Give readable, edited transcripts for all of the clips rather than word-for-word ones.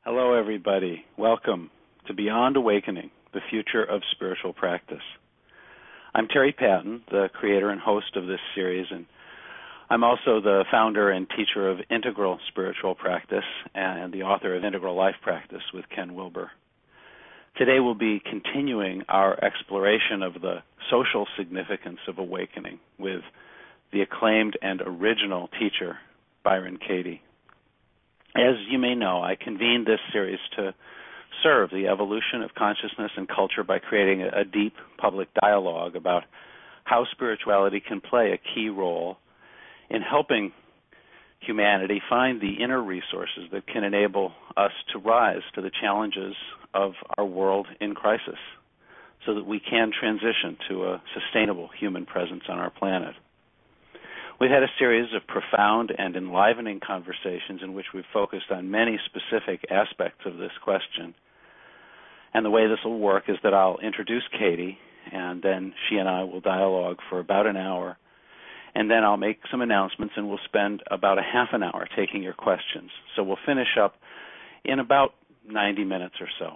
Hello, everybody. Welcome to Beyond Awakening, the Future of Spiritual Practice. I'm Terry Patton, the creator and host of this series, and I'm also the founder and teacher of Integral Spiritual Practice and the author of Integral Life Practice with Ken Wilber. Today we'll be continuing our exploration of the social significance of awakening with the acclaimed and original teacher, Byron Katie. As you may know, I convened this series to serve the evolution of consciousness and culture by creating a deep public dialogue about how spirituality can play a key role in helping humanity find the inner resources that can enable us to rise to the challenges of our world in crisis so that we can transition to a sustainable human presence on our planet. We've had a series of profound and enlivening conversations in which we've focused on many specific aspects of this question. And the way this will work is that I'll introduce Katie, and then she and I will dialogue for about an hour. And then I'll make some announcements, and we'll spend about a half an hour taking your questions. So we'll finish up in about 90 minutes or so.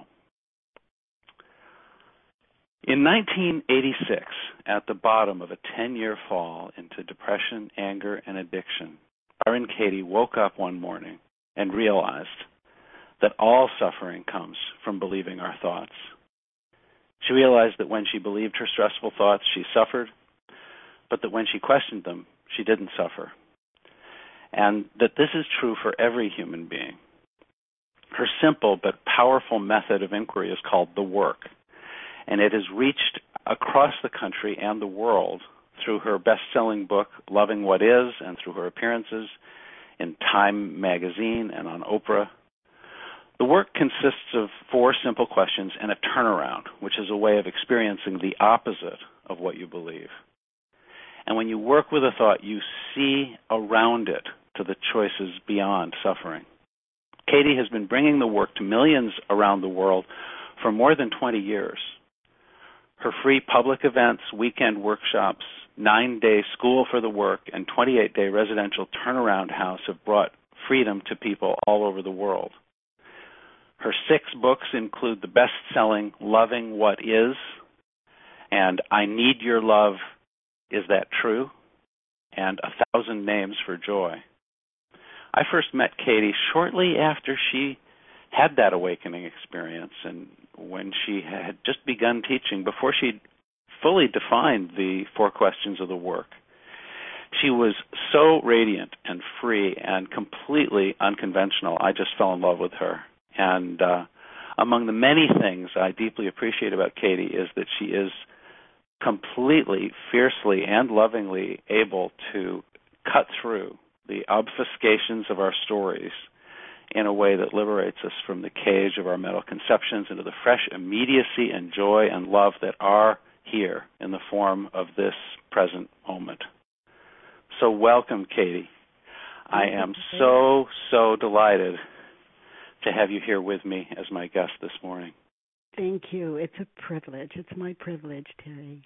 In 1986, at the bottom of a 10-year fall into depression, anger, and addiction, Byron Katie woke up one morning and realized that all suffering comes from believing our thoughts. She realized that when she believed her stressful thoughts, she suffered, but that when she questioned them, she didn't suffer. And that this is true for every human being. Her simple but powerful method of inquiry is called The Work, and it has reached across the country and the world through her best-selling book, Loving What Is, and through her appearances in Time magazine and on Oprah. The work consists of 4 simple questions and a turnaround, which is a way of experiencing the opposite of what you believe. And when you work with a thought, you see around it to the choices beyond suffering. Katie has been bringing the work to millions around the world for more than 20 years. Her free public events, weekend workshops, 9-day School for the Work, and 28-day residential turnaround house have brought freedom to people all over the world. Her 6 books include the best-selling Loving What Is and I Need Your Love, Is That True? And 1,000 Names for Joy. I first met Katie shortly after she had that awakening experience and when she had just begun teaching, before she'd fully defined the 4 questions of the work. She was so radiant and free and completely unconventional. I just fell in love with her. And among the many things I deeply appreciate about Katie is that she is completely, fiercely, and lovingly able to cut through the obfuscations of our stories in a way that liberates us from the cage of our mental conceptions into the fresh immediacy and joy and love that are here in the form of this present moment. So welcome, Katie. I am so delighted to have you here with me as my guest this morning. Thank you. It's a privilege. It's my privilege, Terry.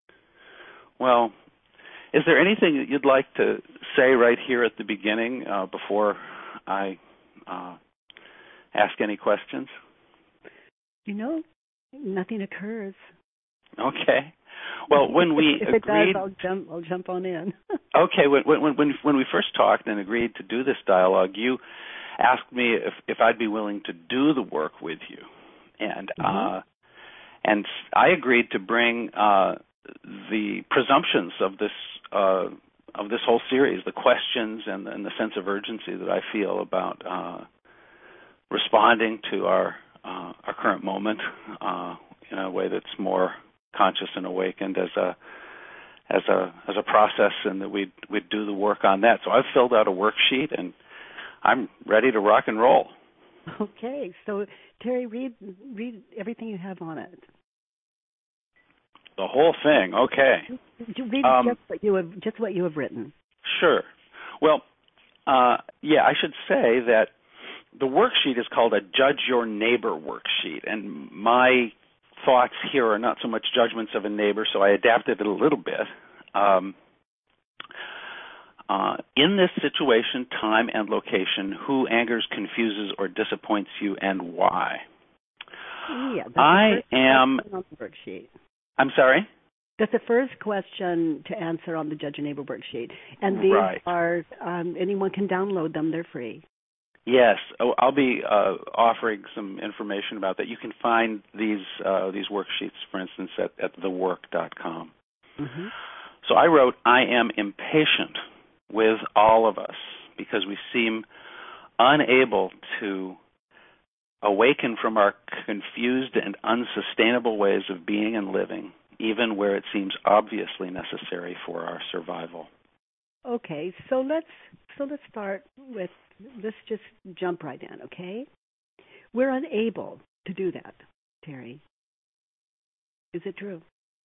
Well, is there anything that you'd like to say right here at the beginning before I ask any questions? Nothing occurs. Okay. Well, when we if agreed, it does, I'll jump on in. Okay. When we first talked and agreed to do this dialogue, you asked me if I'd be willing to do the work with you, and I agreed to bring the presumptions of this whole series, the questions and the sense of urgency that I feel about responding to our current moment in a way that's more conscious and awakened as a process, and that we'd do the work on that. So I've filled out a worksheet, and I'm ready to rock and roll. Okay, so Terry, read everything you have on it. The whole thing, okay. Read just what you have written. Sure. Well, I should say that the worksheet is called a Judge Your Neighbor worksheet, and my thoughts here are not so much judgments of a neighbor, so I adapted it a little bit. in this situation, time, and location, who angers, confuses, or disappoints you, and why? Yeah, that's I the first am. question on the worksheet. I'm sorry? That's the first question to answer on the Judge and Neighbor worksheet. And these Right. are, anyone can download them. They're free. Yes. I'll be offering some information about that. You can find these worksheets, for instance, at thework.com. Mm-hmm. So I wrote, I am impatient with all of us because we seem unable to awaken from our confused and unsustainable ways of being and living, even where it seems obviously necessary for our survival. Okay, so let's start with, let's just jump right in, okay? We're unable to do that, Terry. Is it true?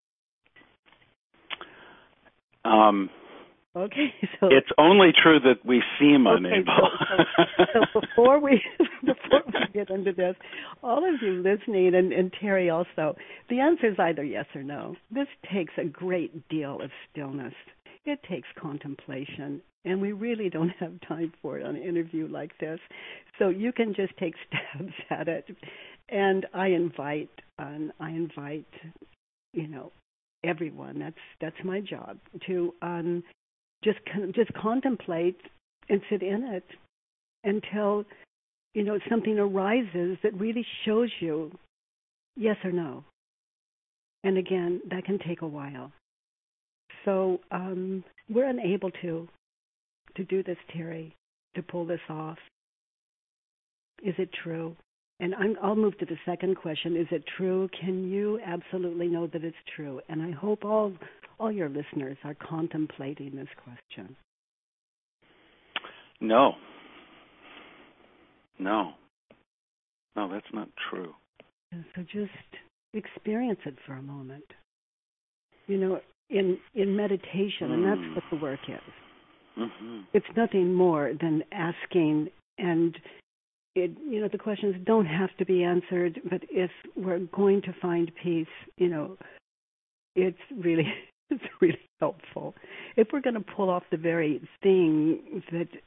Okay, so it's only true that we seem unable. So before we get into this, all of you listening, and Terry also, the answer is either yes or no. This takes a great deal of stillness. It takes contemplation, and we really don't have time for it on an interview like this. So you can just take stabs at it, and I invite everyone. That's my job to just contemplate and sit in it until something arises that really shows you yes or no. And again, that can take a while. So we're unable to do this, Terry, to pull this off. Is it true? And I'll move to the second question. Is it true? Can you absolutely know that it's true? And I hope all your listeners are contemplating this question. No, that's not true. So just experience it for a moment. In meditation, and that's what the work is. Mm-hmm. It's nothing more than asking, and the questions don't have to be answered, but if we're going to find peace, it's really helpful. If we're going to pull off the very thing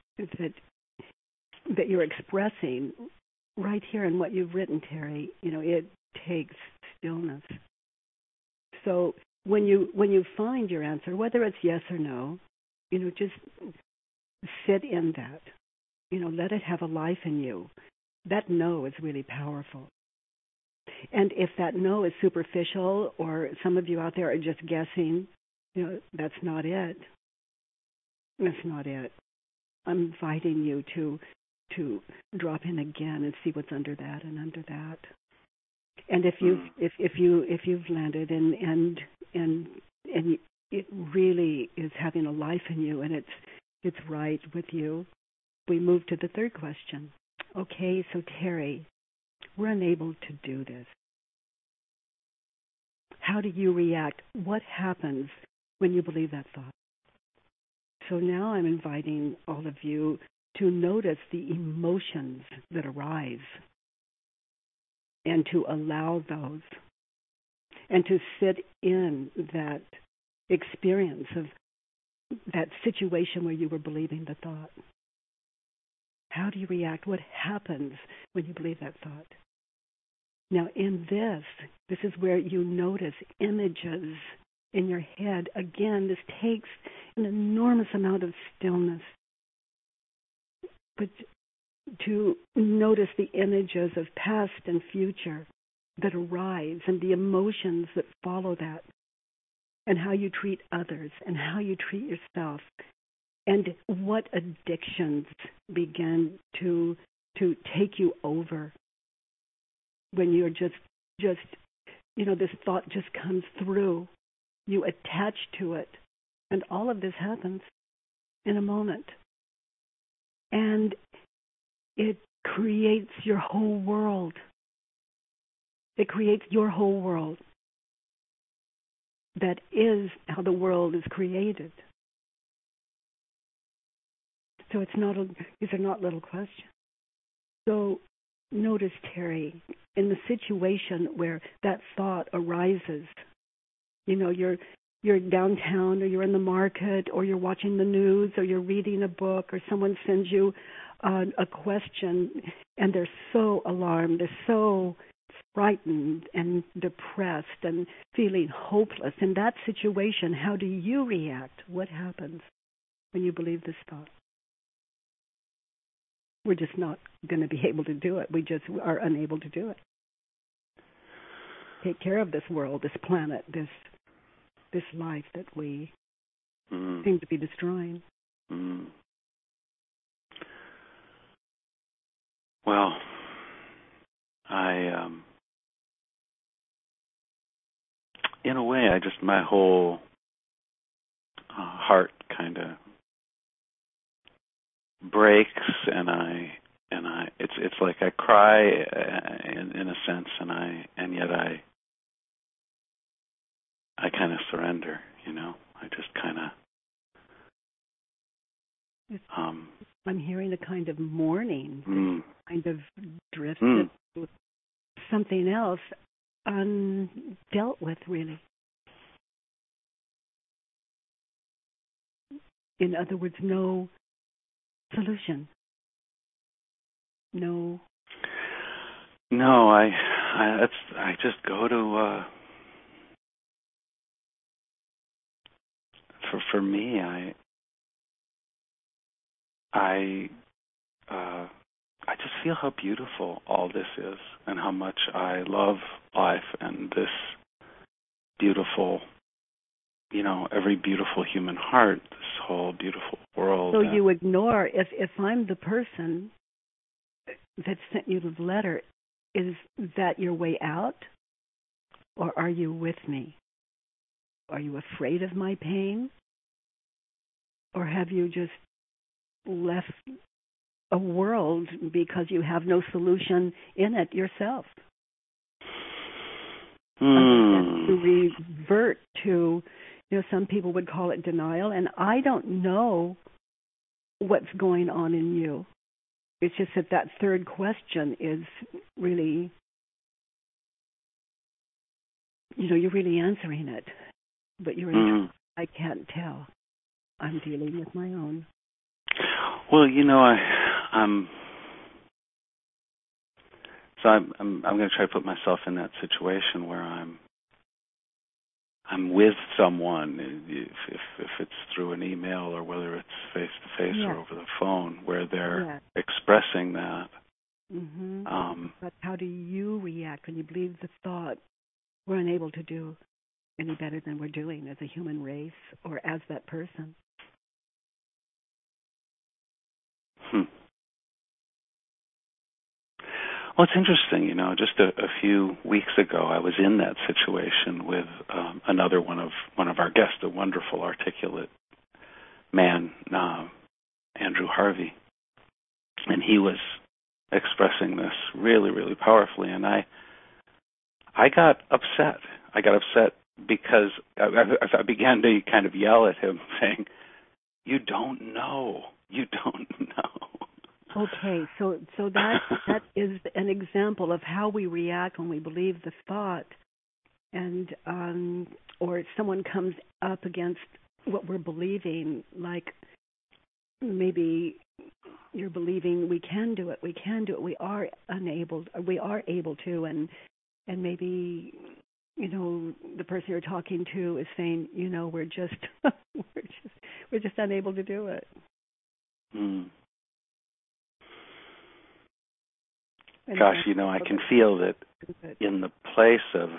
that you're expressing right here in what you've written, Terry, it takes stillness. So when you find your answer, whether it's yes or no, just sit in that. Let it have a life in you. That no is really powerful. And if that no is superficial, or some of you out there are just guessing, that's not it. That's not it. I'm inviting you to drop in again and see what's under that and under that. And if you've landed and it really is having a life in you and it's right with you, we move to the third question. Okay, so Terry, we're unable to do this. How do you react? What happens when you believe that thought? So now I'm inviting all of you to notice the emotions that arise and to allow those and to sit in that experience of that situation where you were believing the thought. How do you react? What happens when you believe that thought? Now, in this is where you notice images in your head. Again, this takes an enormous amount of stillness. But to notice the images of past and future that arise and the emotions that follow that, and how you treat others and how you treat yourself, and what addictions begin to take you over when you're just this thought just comes through. You attach to it, and all of this happens in a moment. And it creates your whole world. It creates your whole world. That is how the world is created. So these are not little questions. So notice, Terry, in the situation where that thought arises, you're you're downtown or you're in the market or you're watching the news or you're reading a book or someone sends you a question and they're so alarmed, they're so frightened and depressed and feeling hopeless. In that situation, how do you react? What happens when you believe this thought? We're just not going to be able to do it. We just are unable to do it. Take care of this world, this planet, this life that we seem to be destroying. Well, in a way, my whole heart kind of breaks, and it's like I cry in a sense, and yet I kind of surrender, I just kind of. I'm hearing a kind of mourning, kind of drifted with something else undealt with, really. In other words, no solution. No, I just go to. For me, I just feel how beautiful all this is, and how much I love life and this beautiful, every beautiful human heart, this whole beautiful world. So you ignore, if I'm the person that sent you the letter, is that your way out? Or are you with me? Are you afraid of my pain? Or have you just left a world because you have no solution in it yourself? To revert to, some people would call it denial, and I don't know what's going on in you. It's just that third question is really, you're really answering it, but I can't tell. I'm dealing with my own. Well, I'm going to try to put myself in that situation where I'm with someone, if it's through an email or whether it's face to face or over the phone, where they're expressing that. But how do you react when you believe the thought, we're unable to do any better than we're doing as a human race or as that person? Well, it's interesting, just a few weeks ago, I was in that situation with another one of our guests, a wonderful, articulate man, Andrew Harvey, and he was expressing this really, really powerfully, and I got upset. I got upset because I began to kind of yell at him, saying, "You don't know. You don't know." Okay, so that is an example of how we react when we believe the thought, and or someone comes up against what we're believing, like maybe you're believing we can do it, we are able to, and maybe the person you're talking to is saying, we're just we're just unable to do it. Gosh, I can feel that in the place of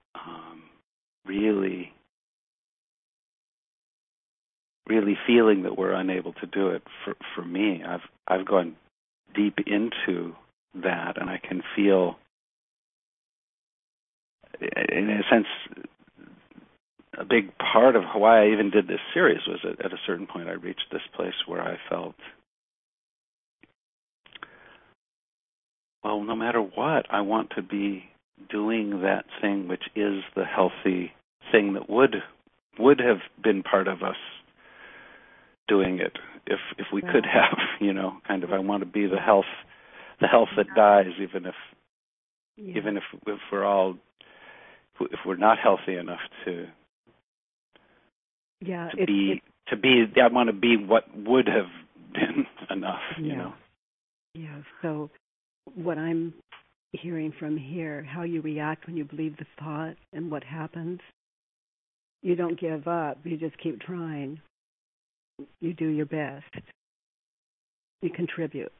really, really feeling that we're unable to do it. For me, I've gone deep into that, and I can feel, in a sense, a big part of why I even did this series was that at a certain point I reached this place where I felt, well, no matter what, I want to be doing that thing which is the healthy thing that would have been part of us doing it if we could have, kind of, I want to be the health that dies, even if we're not healthy enough to Yeah. I want to be what would have been enough, yeah. you know. Yeah. So what I'm hearing from here, how you react when you believe the thought and what happens, you don't give up. You just keep trying. You do your best. You contribute.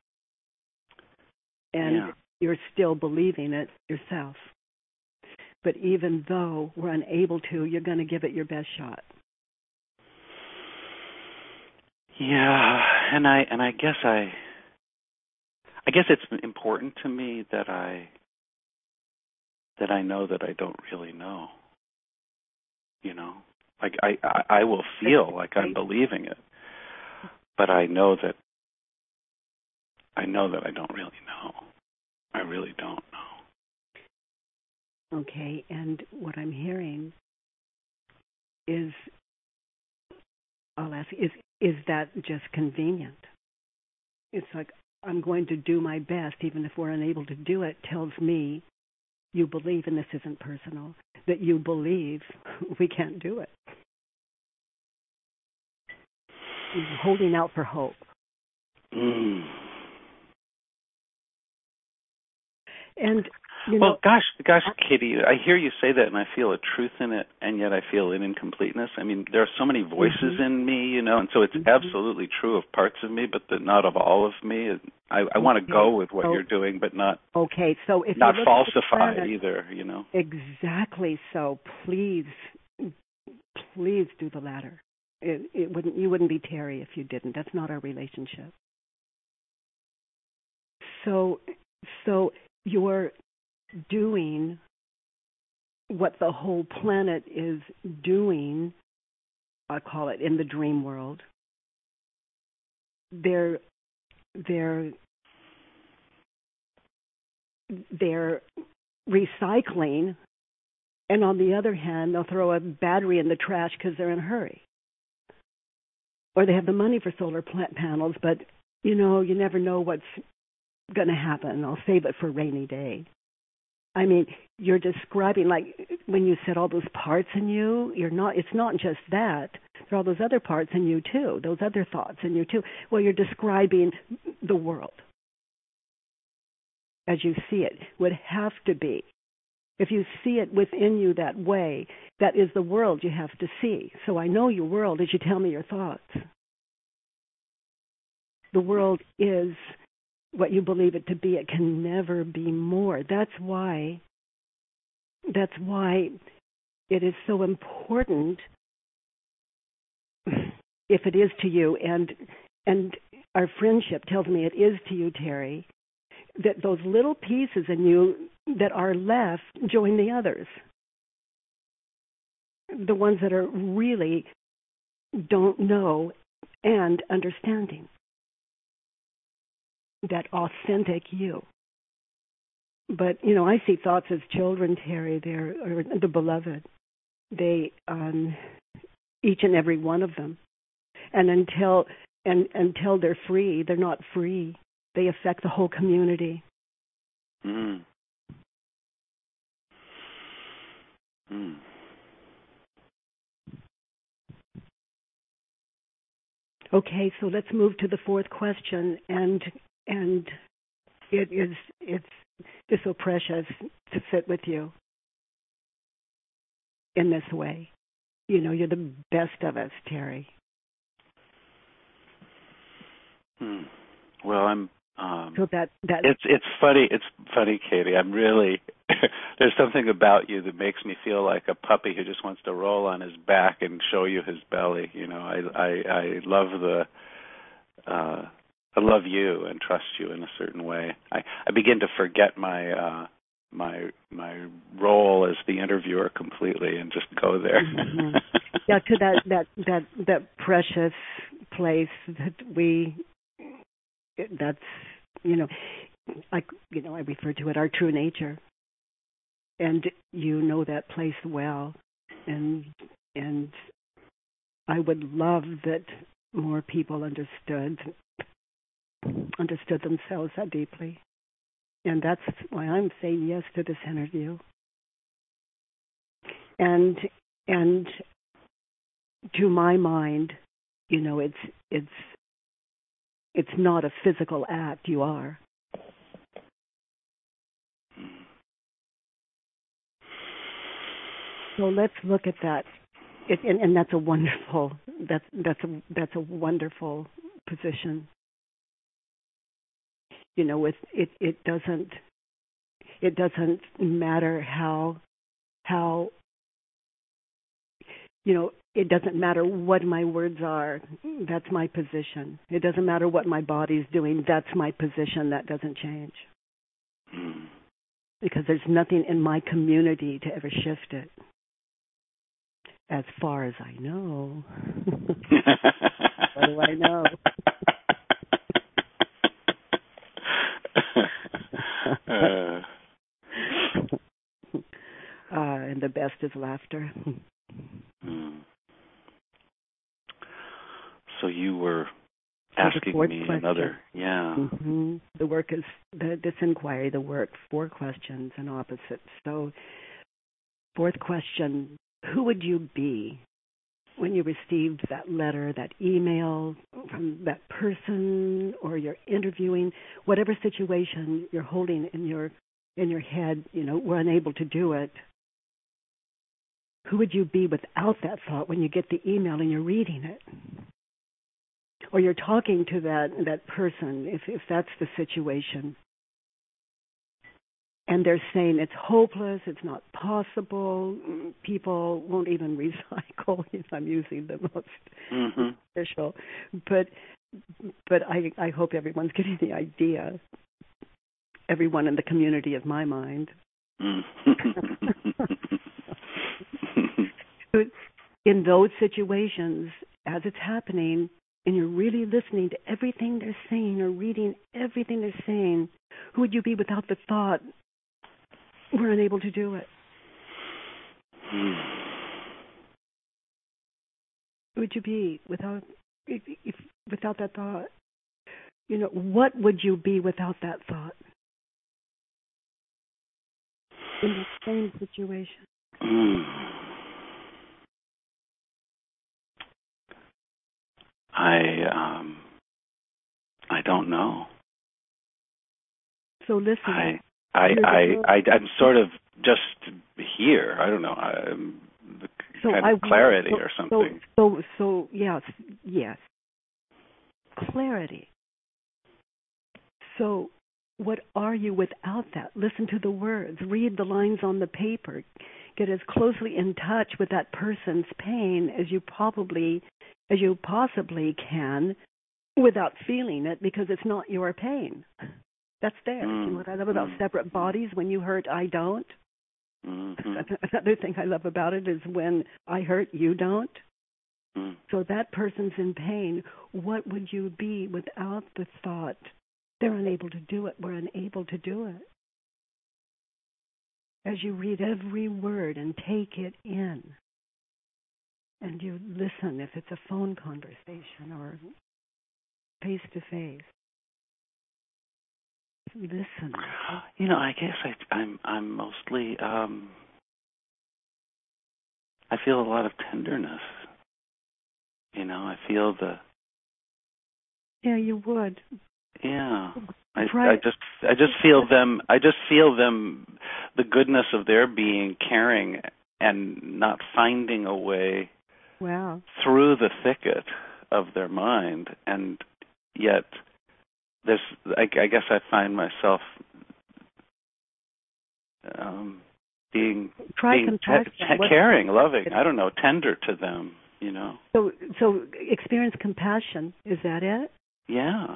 And you're still believing it yourself. But even though we're unable to, you're going to give it your best shot. Yeah, and I guess it's important to me that I know that I don't really know. You know, like I will feel like I'm believing it, but I know that I don't really know. I really don't know. Okay, and what I'm hearing is, I'll ask, is that just convenient? It's like, I'm going to do my best, even if we're unable to do it, tells me you believe, and this isn't personal, that you believe we can't do it. You're holding out for hope. Mm. And well, gosh, Katie, I hear you say that, and I feel a truth in it, and yet I feel an incompleteness. I mean, there are so many voices in me, you know, and so it's absolutely true of parts of me, but not of all of me. I want to go with what you're doing, but not. Okay, so if not you falsify either, you know. Exactly. So please do the latter. You wouldn't be Terry if you didn't. That's not our relationship. So you're doing what the whole planet is doing, I call it, in the dream world. They're recycling, and on the other hand, they'll throw a battery in the trash because they're in a hurry. Or they have the money for solar panels, but, you know, you never know what's going to happen. I'll save it for a rainy day. I mean, you're describing, like when you said all those parts in you, it's not just that. There are all those other parts in you too, those other thoughts in you too. Well, you're describing the world as you see it, would have to be. If you see it within you that way, that is the world you have to see. So I know your world as you tell me your thoughts. The world is what you believe it to be. It can never be more. That's why it is so important, if it is to you, and our friendship tells me it is to you, Terry, that those little pieces in you that are left join the others. The ones that are really don't know and understanding. That authentic you. But, you know, I see thoughts as children, Terry. They're the beloved. They, each and every one of them. And until they're free, they're not free. They affect the whole community. Mm. Mm. Okay, so let's move to the fourth question, and it's just so precious to sit with you in this way. You know, you're the best of us, Terry. Well, I'm. So that it's funny. It's funny, Katie. I'm really. There's something about you that makes me feel like a puppy who just wants to roll on his back and show you his belly. You know, I love I love you and trust you in a certain way. I begin to forget my my role as the interviewer completely and just go there. Mm-hmm. Yeah, to that precious place that that's, you know, I refer to it our true nature, and you know that place well, and I would love that more people understood themselves that deeply, and that's why I'm saying yes to this interview. And to my mind, it's not a physical act. You are. So let's look at that, and that's a wonderful that's a wonderful position. With it doesn't matter how it doesn't matter what my words are. That's my position. It doesn't matter what my body's doing. That's my position. That doesn't change. Because there's nothing in my community to ever shift it. As far as I know. What do I know? And the best is laughter. So you were asking me question. another, yeah. Mm-hmm. The work is this inquiry. The work 4 questions and opposites. So, 4th question: who would you be when you received that letter, that email from that person, or you're interviewing, whatever situation you're holding in your head? We're unable to do it. Who would you be without that thought when you get the email and you're reading it? Or you're talking to that person, if that's the situation. And they're saying it's hopeless, it's not possible, people won't even recycle, if I'm using the most official. But I hope everyone's getting the idea. Everyone in the community of my mind. In those situations, as it's happening, and you're really listening to everything they're saying or reading everything they're saying, who would you be without the thought, we're unable to do it? Who would you be without that thought? What would you be without that thought? In the same situation. I don't know. So listen. I'm sort of just here. I don't know. Kind of clarity or something. So yes. Clarity. So what are you without that? Listen to the words. Read the lines on the paper. Get as closely in touch with that person's pain as you possibly can without feeling it, because it's not your pain. That's there. You know what I love about separate bodies? When you hurt, I don't. Another thing I love about it is when I hurt, you don't. So that person's in pain. What would you be without the thought, they're unable to do it, we're unable to do it? As you read every word and take it in, and you listen if it's a phone conversation or face-to-face. Listen. I guess I'm mostly I feel a lot of tenderness. I feel the. Yeah, you would. Yeah, I just feel them. I just feel them, the goodness of their being, caring and not finding a way. Wow. Through the thicket of their mind, and yet there's. I guess I find myself being caring, loving. I don't know, tender to them. So experience compassion. Is that it? Yeah.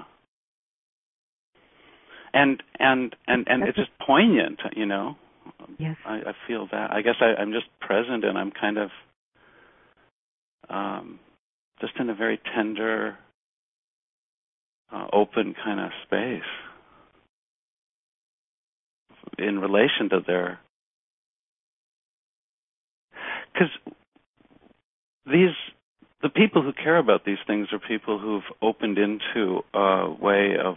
And it's just poignant. Yes. I feel that. I guess I'm just present, and I'm kind of just in a very tender, open kind of space in relation to their. Because the people who care about these things are people who've opened into a way of,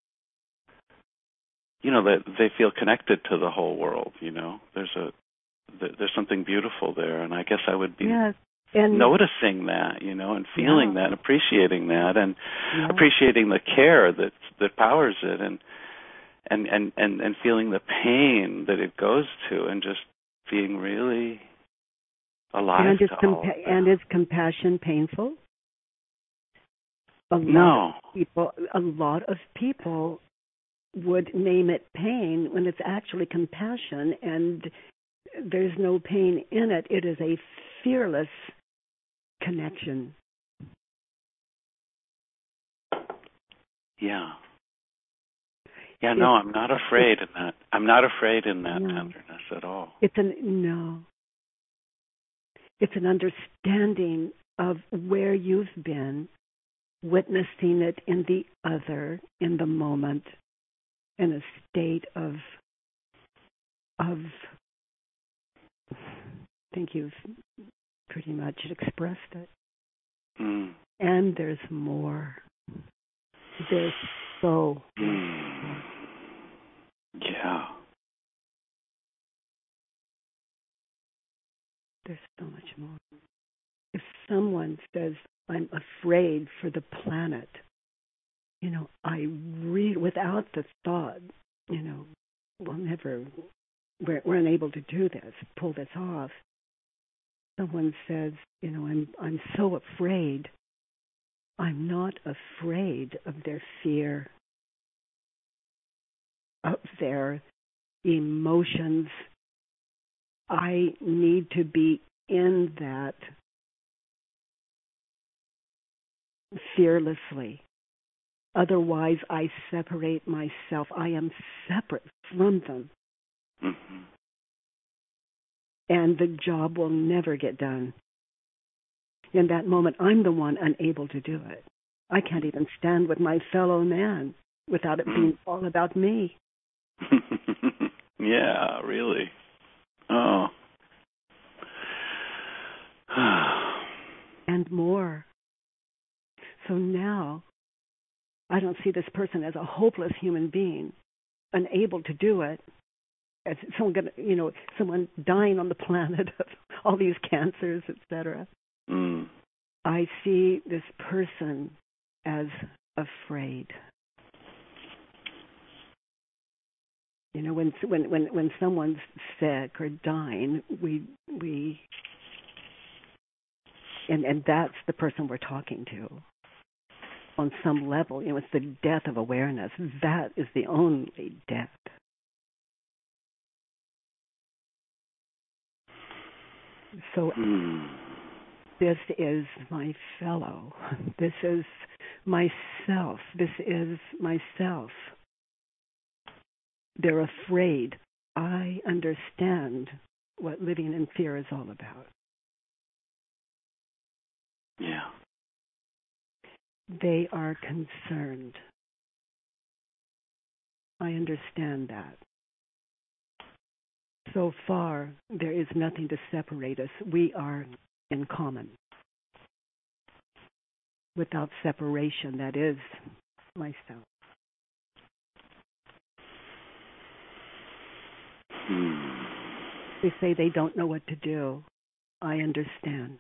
that they feel connected to the whole world. There's something beautiful there, and I guess I would be noticing that, and feeling that, and appreciating that, and appreciating the care that powers it, and feeling the pain that it goes to, and just being really alive to all of that. And is compassion painful? A lot of people would name it pain when it's actually compassion, and there's no pain in it. It is a fearless connection. Yeah. Yeah, no, I'm not afraid in that. I'm not afraid in that tenderness at all. It's an understanding of where you've been, witnessing it in the other, in the moment, in a state of I think you've pretty much expressed it. Mm. And there's more. There's so more. Yeah. There's so much more. If someone says, I'm afraid for the planet, I read without the thought, we're unable to do this, pull this off. Someone says, I'm so afraid. I'm not afraid of their fear, of their emotions. I need to be in that fearlessly. Otherwise, I separate myself. I am separate from them. Mm-hmm. And the job will never get done. In that moment, I'm the one unable to do it. I can't even stand with my fellow man without it being all about me. Yeah, really. Oh. And more. So now, I don't see this person as a hopeless human being, unable to do it, as someone dying on the planet of all these cancers, etc. Mm. I see this person as afraid. When someone's sick or dying, we and that's the person we're talking to. On some level, it's the death of awareness. That is the only death. So this is my fellow. This is myself. This is myself. They're afraid. I understand what living in fear is all about. Yeah. They are concerned. I understand that. So far, there is nothing to separate us. We are in common. Without separation, that is myself. They say they don't know what to do. I understand.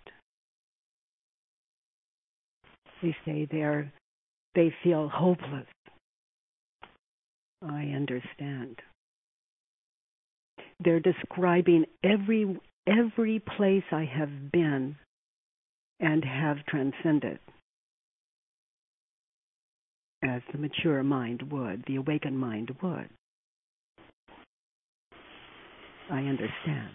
They say they feel hopeless. I understand. They're describing every place I have been and have transcended, as the mature mind would, the awakened mind would. I understand.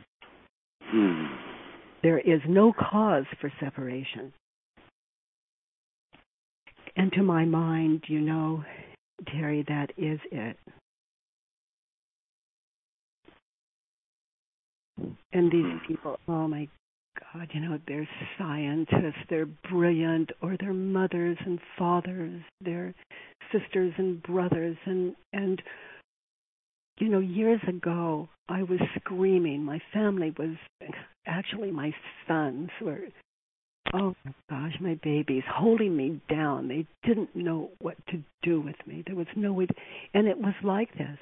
There is no cause for separation. And to my mind, Terry, that is it. And these people, oh my God, they're scientists, they're brilliant, or they're mothers and fathers, they're sisters and brothers. And years ago, I was screaming. My family was, actually my sons were, oh my gosh, my babies, holding me down. They didn't know what to do with me. There was no way, and it was like this.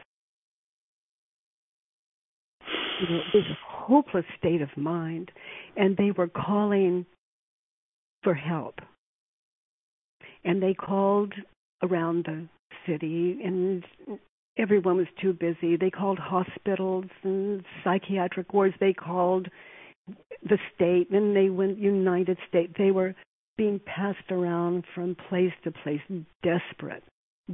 This hopeless state of mind, and they were calling for help. And they called around the city, and everyone was too busy. They called hospitals and psychiatric wards. They called the state, and they went United States. They were being passed around from place to place, desperate.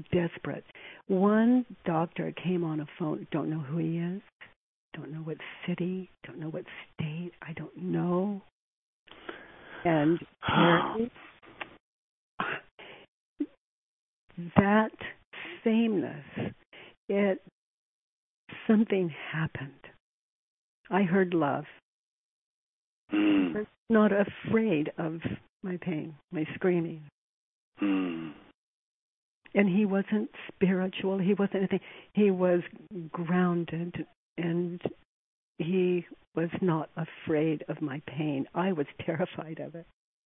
One doctor came on a phone, don't know who he is, don't know what city, don't know what state, I don't know. And that sameness, something happened. I heard love. I was not afraid of my pain, my screaming. And he wasn't spiritual. He wasn't anything. He was grounded, and he was not afraid of my pain. I was terrified of it.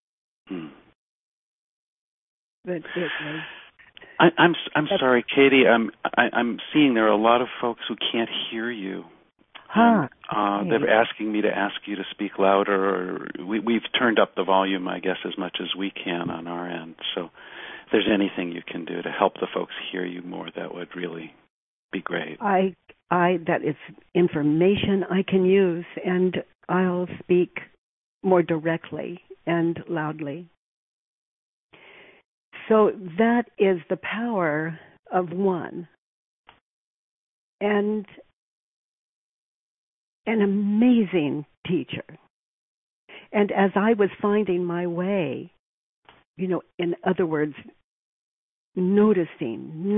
But it was. I'm sorry, Katie. I'm seeing there are a lot of folks who can't hear you. They're asking me to ask you to speak louder. Or we've turned up the volume, I guess, as much as we can on our end. So if there's anything you can do to help the folks hear you more, that would really be great. That is information I can use, and I'll speak more directly and loudly. So that is the power of one. And an amazing teacher. And as I was finding my way, in other words, noticing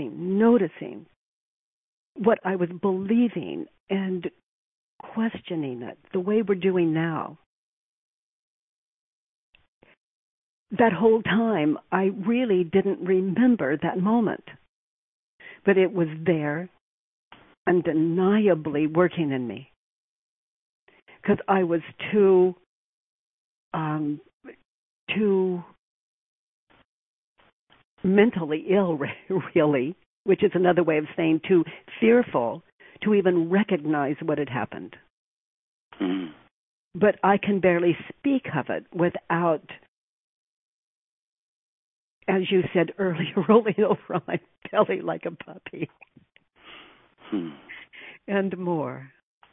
what I was believing and questioning it, the way we're doing now. That whole time, I really didn't remember that moment. But it was there, undeniably working in me. Because I was too mentally ill, really, which is another way of saying too fearful to even recognize what had happened. But I can barely speak of it without, as you said earlier, rolling over on my belly like a puppy. And more.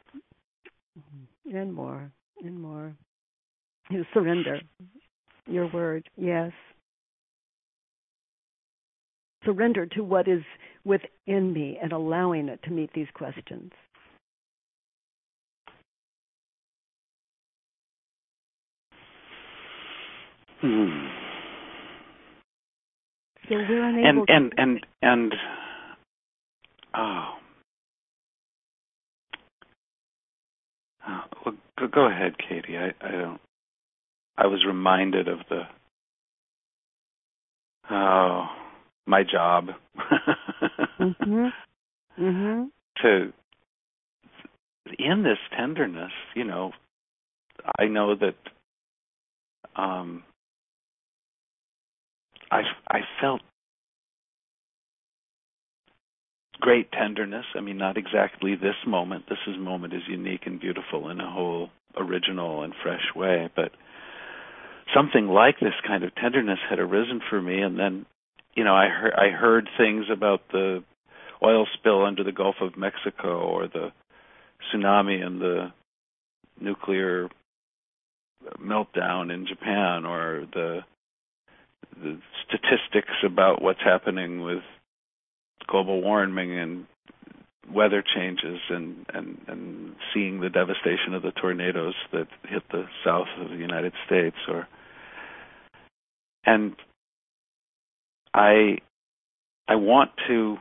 And more. And more. You surrender. Your word, yes. Surrender to what is within me and allowing it to meet these questions. So we're unable well, go ahead, Katie. I was reminded of my job. To in this tenderness, I know that I felt great tenderness. I mean, not exactly this moment. This moment is unique and beautiful in a whole original and fresh way, but something like this kind of tenderness had arisen for me, and then, I heard things about the oil spill under the Gulf of Mexico, or the tsunami and the nuclear meltdown in Japan, or the statistics about what's happening with global warming and weather changes, and seeing the devastation of the tornadoes that hit the south of the United States, and I want to,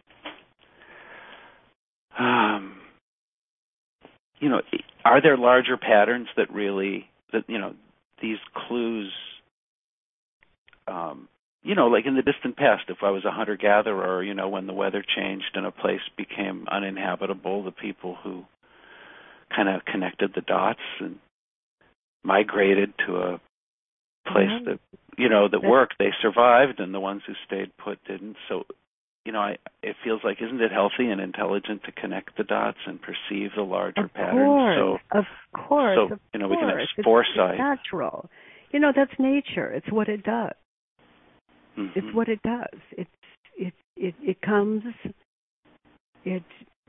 are there larger patterns that these clues, like in the distant past, if I was a hunter-gatherer, when the weather changed and a place became uninhabitable, the people who kind of connected the dots and migrated to a place that worked, they survived, and the ones who stayed put didn't. So, it feels like, isn't it healthy and intelligent to connect the dots and perceive the larger patterns? Of course. We can have foresight. It's natural. That's nature. It's what it does. Mm-hmm. It's what it does. It comes. It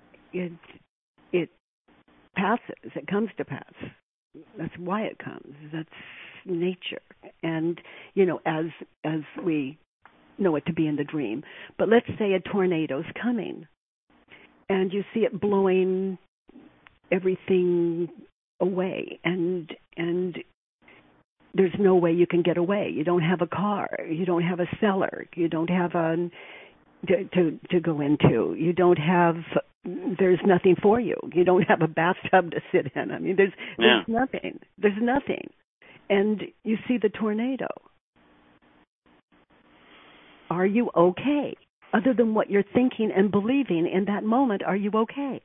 passes. It comes to pass. That's why it comes. That's nature. And as we know it to be in the dream. But let's say a tornado's coming, and you see it blowing everything away, and there's no way you can get away. You don't have a car. You don't have a cellar. You don't have to go into. You don't have. There's nothing for you. You don't have a bathtub to sit in. I mean, there's nothing. There's nothing. And you see the tornado. Are you okay? Other than what you're thinking and believing in that moment, are you okay?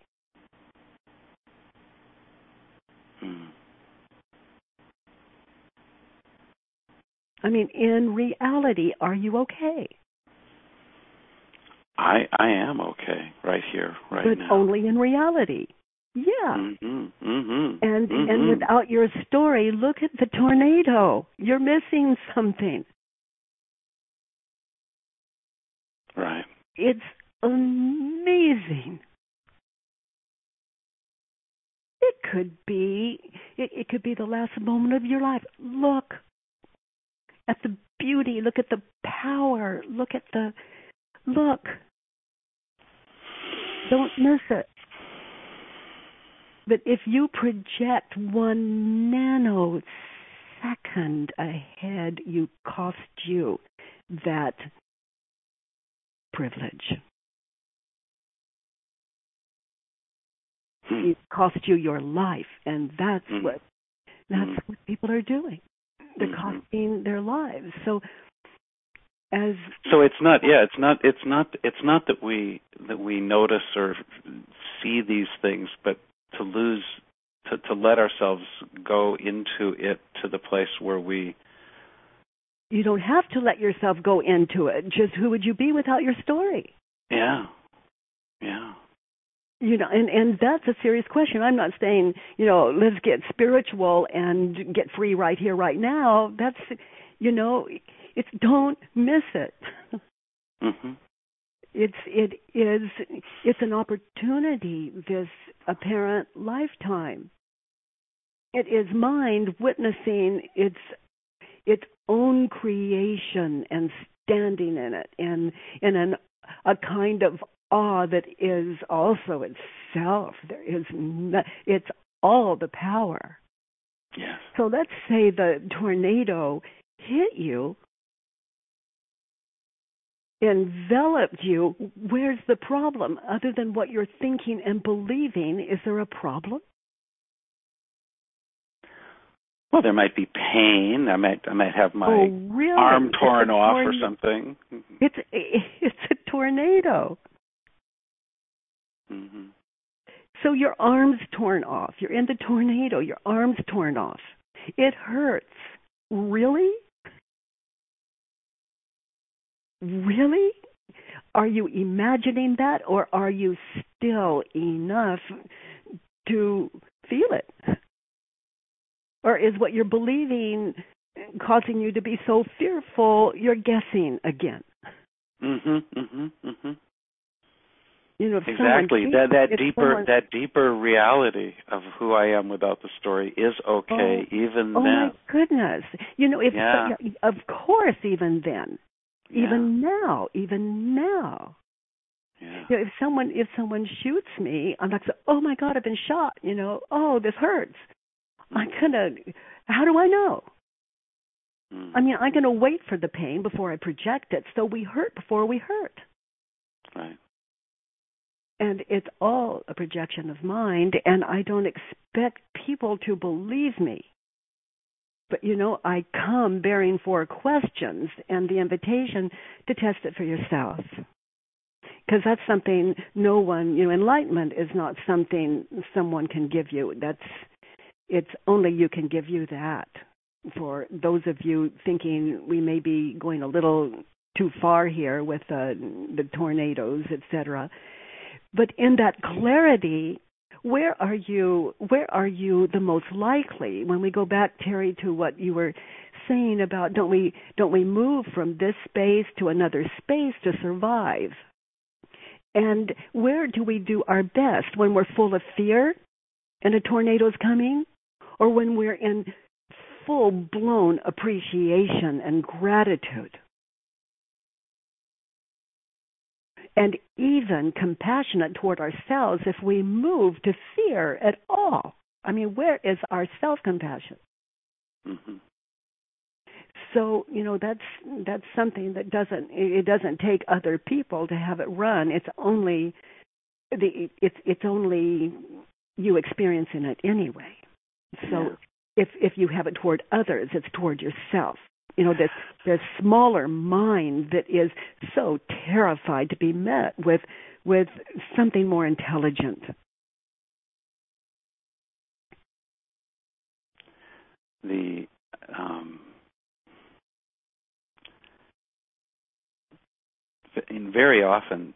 I mean, in reality, are you okay? I am okay right here, right but now. But only in reality. Yeah. Mm-hmm, mm-hmm, and without your story, look at the tornado. You're missing something. Right. It's amazing. It could be the last moment of your life. Look at the beauty. Look at the power. Look. Don't miss it. But if you project 1 nanosecond ahead, you cost you that privilege. It cost you your life, and that's what people are doing. They're costing their lives. So it's not that we notice or see these things, but to let ourselves go into it to the place where we. You don't have to let yourself go into it. Just who would you be without your story? Yeah. And that's a serious question. I'm not saying, let's get spiritual and get free right here, right now. That's, it's don't miss it. Mm-hmm. It's an opportunity, this apparent lifetime. It is mind witnessing its own creation and standing in it, and in a kind of awe that is also itself. It's all the power. Yes. So let's say the tornado hit you, enveloped you. Where's the problem? Other than what you're thinking and believing, is there a problem? Well, there might be pain. I might have my arm torn off or something. It's a tornado. Mm-hmm. So your arm's torn off. You're in the tornado. Your arm's torn off. It hurts. Really? Really? Are you imagining that, or are you still enough to feel it? Or is what you're believing causing you to be so fearful you're guessing again? Exactly. That deeper reality of who I am without the story is okay even then. Oh my goodness! Of course, even then, even now. Yeah. If someone shoots me, I'm like, oh my God, I've been shot. Oh, this hurts. How do I know? I mean, I'm going to wait for the pain before I project it. So we hurt before we hurt. Right. And it's all a projection of mind, and I don't expect people to believe me. But, I come bearing 4 questions and the invitation to test it for yourself. Because that's something no one, enlightenment is not something someone can give you. It's only you can give you that. For those of you thinking we may be going a little too far here with the tornadoes, etc. But in that clarity, where are you the most likely? When we go back, Terry, to what you were saying about don't we move from this space to another space to survive? And where do we do our best? When we're full of fear and a tornado's coming, or when we're in full-blown appreciation and gratitude? And even compassionate toward ourselves if we move to fear at all. I mean, where is our self-compassion? Mm-hmm. So, that's something that doesn't take other people to have it run. It's only it's only you experiencing it anyway. So if you have it toward others, it's toward yourself. This smaller mind that is so terrified to be met with something more intelligent. Very often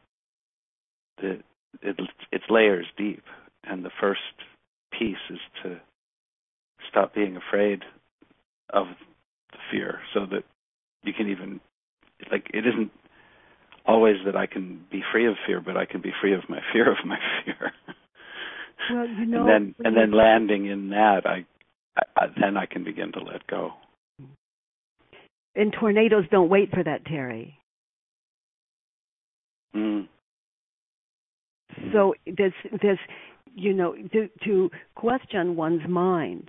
it's layers deep, and the first piece is to stop being afraid of the fear, so that you can even, it isn't always that I can be free of fear, but I can be free of my fear of my fear. Well, and then landing in that, then I can begin to let go. And tornadoes don't wait for that, Terry. Mm. So this to question one's mind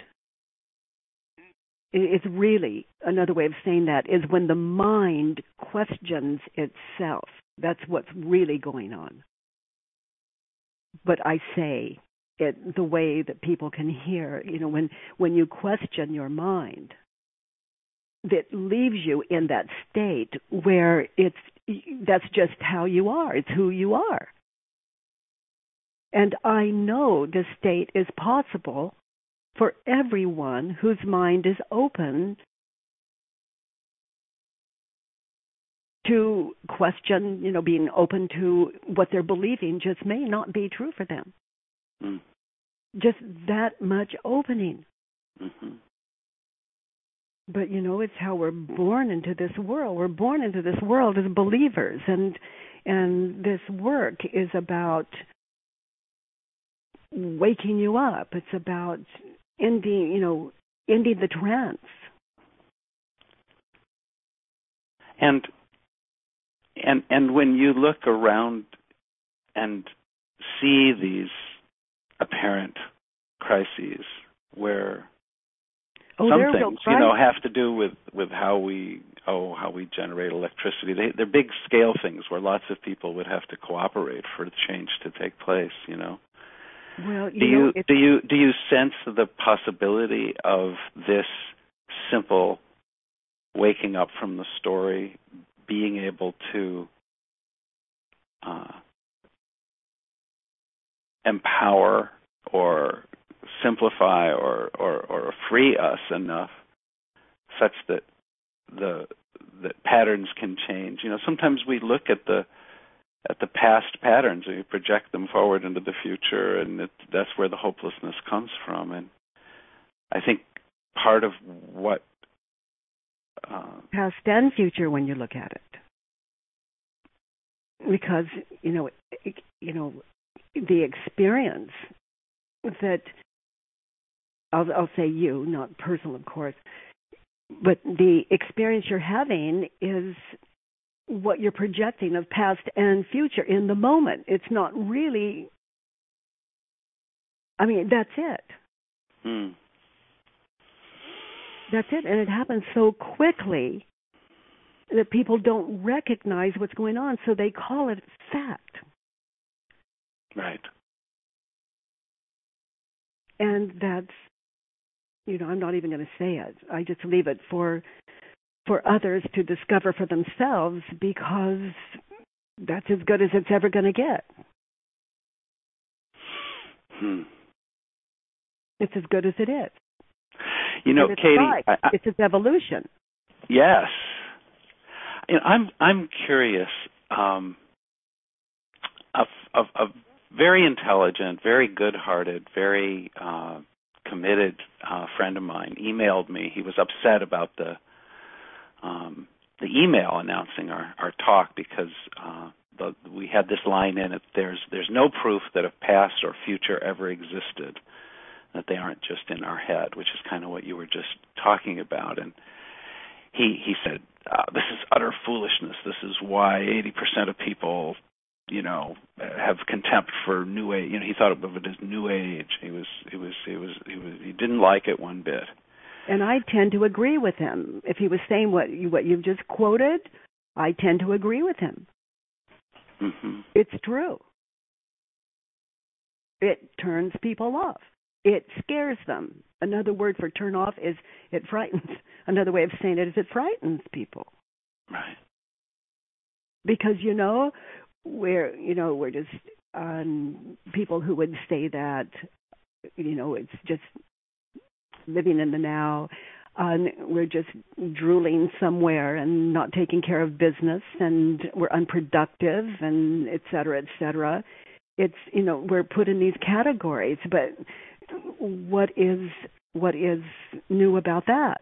is really, another way of saying that is when the mind questions itself. That's what's really going on. But I say it the way that people can hear, when you question your mind, that leaves you in that state where that's just how you are. It's who you are. And I know this state is possible for everyone whose mind is open to question, being open to what they're believing just may not be true for them. Mm. Just that much opening. Mm-hmm. But, it's how we're born into this world. We're born into this world as believers, and this work is about waking you up. It's about ending the trance. And when you look around and see these apparent crises where some things, have to do with how we generate electricity. They're big scale things where lots of people would have to cooperate for the change to take place. Well, do you sense the possibility of this simple waking up from the story being able to empower or simplify or free us enough such that that patterns can change? Sometimes we look at the past patterns and we project them forward into the future, and that's where the hopelessness comes from. And I think part of what past and future when you look at it, because the experience that I'll say you, not personal, of course, but the experience you're having is what you're projecting of past and future in the moment. It's not really, that's it. Hmm. That's it. And it happens so quickly that people don't recognize what's going on, so they call it fact. Right. And that's, I'm not even going to say it. I just leave it for others to discover for themselves, because that's as good as it's ever going to get. It's as good as it is. Katie, it's its evolution. Yes. I'm curious of very intelligent, very good-hearted, very committed friend of mine emailed me. He was upset about the email announcing our talk because we had this line in it: "There's no proof that a past or future ever existed, that they aren't just in our head," which is kind of what you were just talking about. And he said, "This is utter foolishness. This is why 80% of people, have contempt for New Age." He thought of it as New Age. He didn't like it one bit. And I tend to agree with him. If he was saying what you've just quoted, I tend to agree with him. Mm-hmm. It's true. It turns people off. It scares them. Another word for turn off is it frightens. Another way of saying it is it frightens people. Right. Because we're just people who would say that it's just living in the now. We're just drooling somewhere and not taking care of business, and we're unproductive, and et cetera, et cetera. It's we're put in these categories, but what is new about that?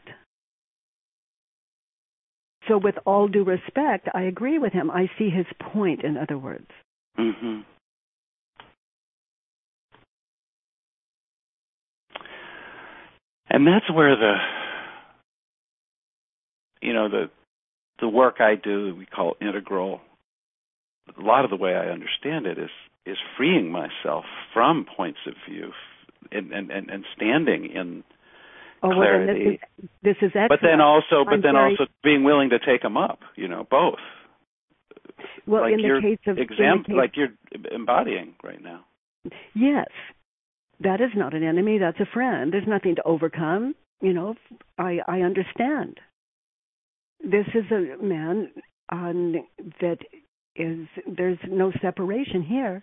So with all due respect, I agree with him. I see his point, in other words. Mm-hmm. And that's where the work I do, we call integral. A lot of the way I understand it is freeing myself from points of view and standing in clarity. Well, this is excellent. But then also being willing to take them up. Both. Well, like in the case of like you're embodying right now. Yes, that is not an enemy. That's a friend. There's nothing to overcome. I understand. This is a man that is. There's no separation here.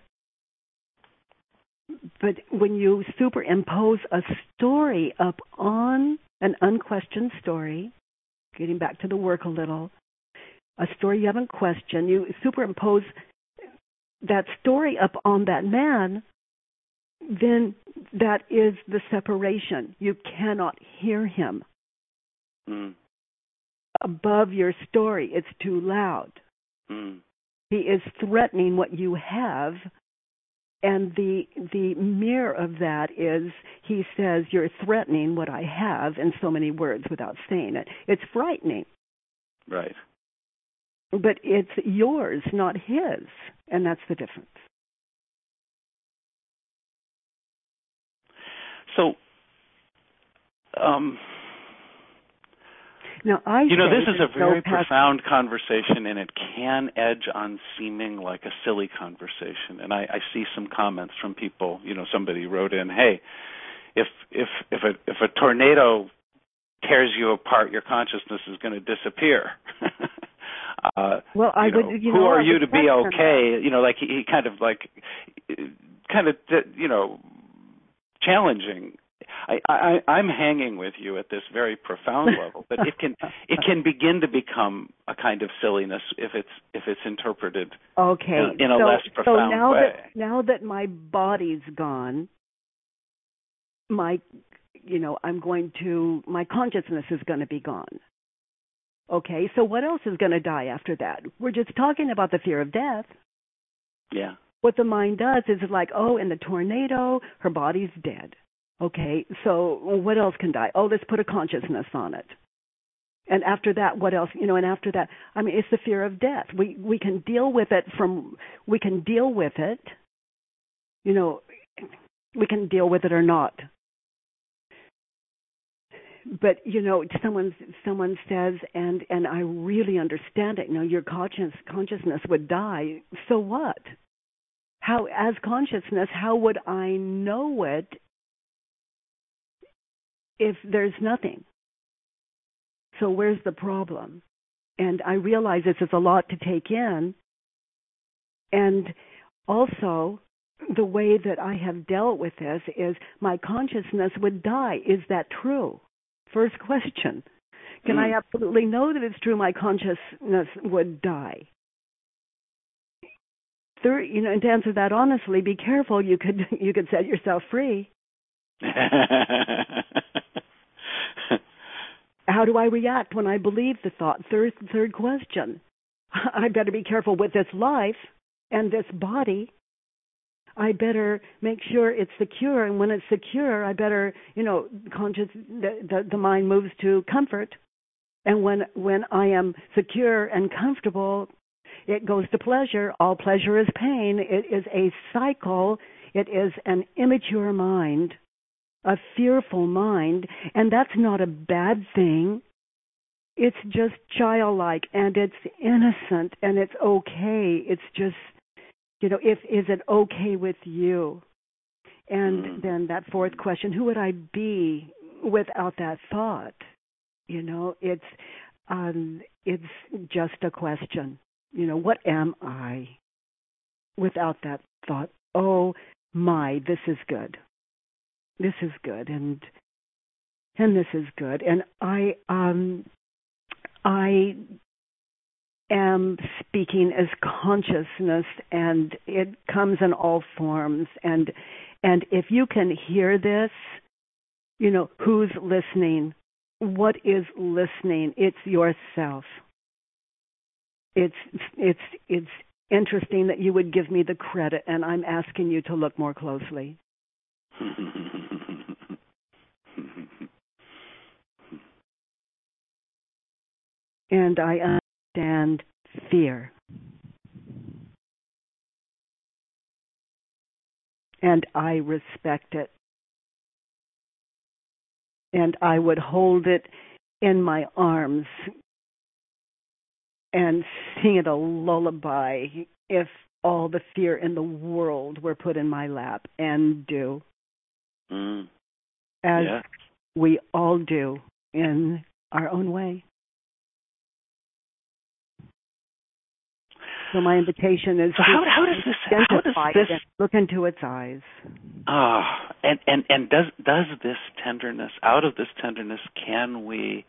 But when you superimpose a story up on an unquestioned story, getting back to the work a little, a story you haven't questioned, you superimpose that story up on that man, then that is the separation. You cannot hear him. Mm. Above your story, it's too loud. Mm. He is threatening what you have. And the mirror of that is he says, you're threatening what I have in so many words without saying it. It's frightening. Right. But it's yours, not his. And that's the difference. So, now I this is a very profound conversation, and it can edge on seeming like a silly conversation. And I see some comments from people. Somebody wrote in, "Hey, if a tornado tears you apart, your consciousness is going to disappear." Well, I would. Who are you to be okay? Like he kind of challenging. I'm hanging with you at this very profound level, but it can begin to become a kind of silliness if it's interpreted in a less profound way. Now that my body's gone, my consciousness is going to be gone. Okay, so what else is going to die after that? We're just talking about the fear of death. Yeah. What the mind does is like, in the tornado, her body's dead. Okay, so what else can die? Let's put a consciousness on it. And after that, what else? And after that, it's the fear of death. We can deal with it we can deal with it. We can deal with it or not. But someone says, and I really understand it. Your consciousness would die. So what? How, as consciousness, how would I know it if there's nothing? So where's the problem? And I realize this is a lot to take in. And also, the way that I have dealt with this is my consciousness would die. Is that true? First question. Can I absolutely know that it's true my consciousness would die? and to answer that honestly, be careful. You could set yourself free. How do I react when I believe the thought? Third question. I better be careful with this life and this body. I better make sure it's secure, and when it's secure, I better, the mind moves to comfort. And when I am secure and comfortable, it goes to pleasure. All pleasure is pain. It is a cycle. It is an immature mind, a fearful mind, and that's not a bad thing. It's just childlike, and it's innocent, and it's okay. It's just, is it okay with you? And then that fourth question, who would I be without that thought? It's just a question. What am I without that thought? Oh my, this is good. This is good, and this is good. And I am speaking as consciousness, and it comes in all forms. And if you can hear this, who's listening? What is listening? It's yourself. It's interesting that you would give me the credit, and I'm asking you to look more closely. And I understand fear. And I respect it. And I would hold it in my arms and sing it a lullaby if all the fear in the world were put in my lap, and do. As we all do in our own way. So my invitation is how does this look into its eyes. And does this tenderness, out of this tenderness, can we,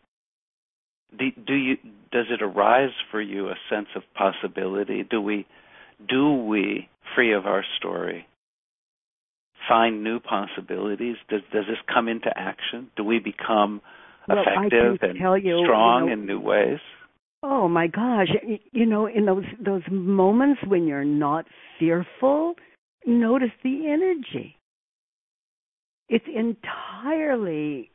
does it arise for you a sense of possibility? Do we, free of our story, find new possibilities? Does this come into action? Do we become effective and strong in new ways? Oh my gosh, in those moments when you're not fearful, notice the energy. It's entirely,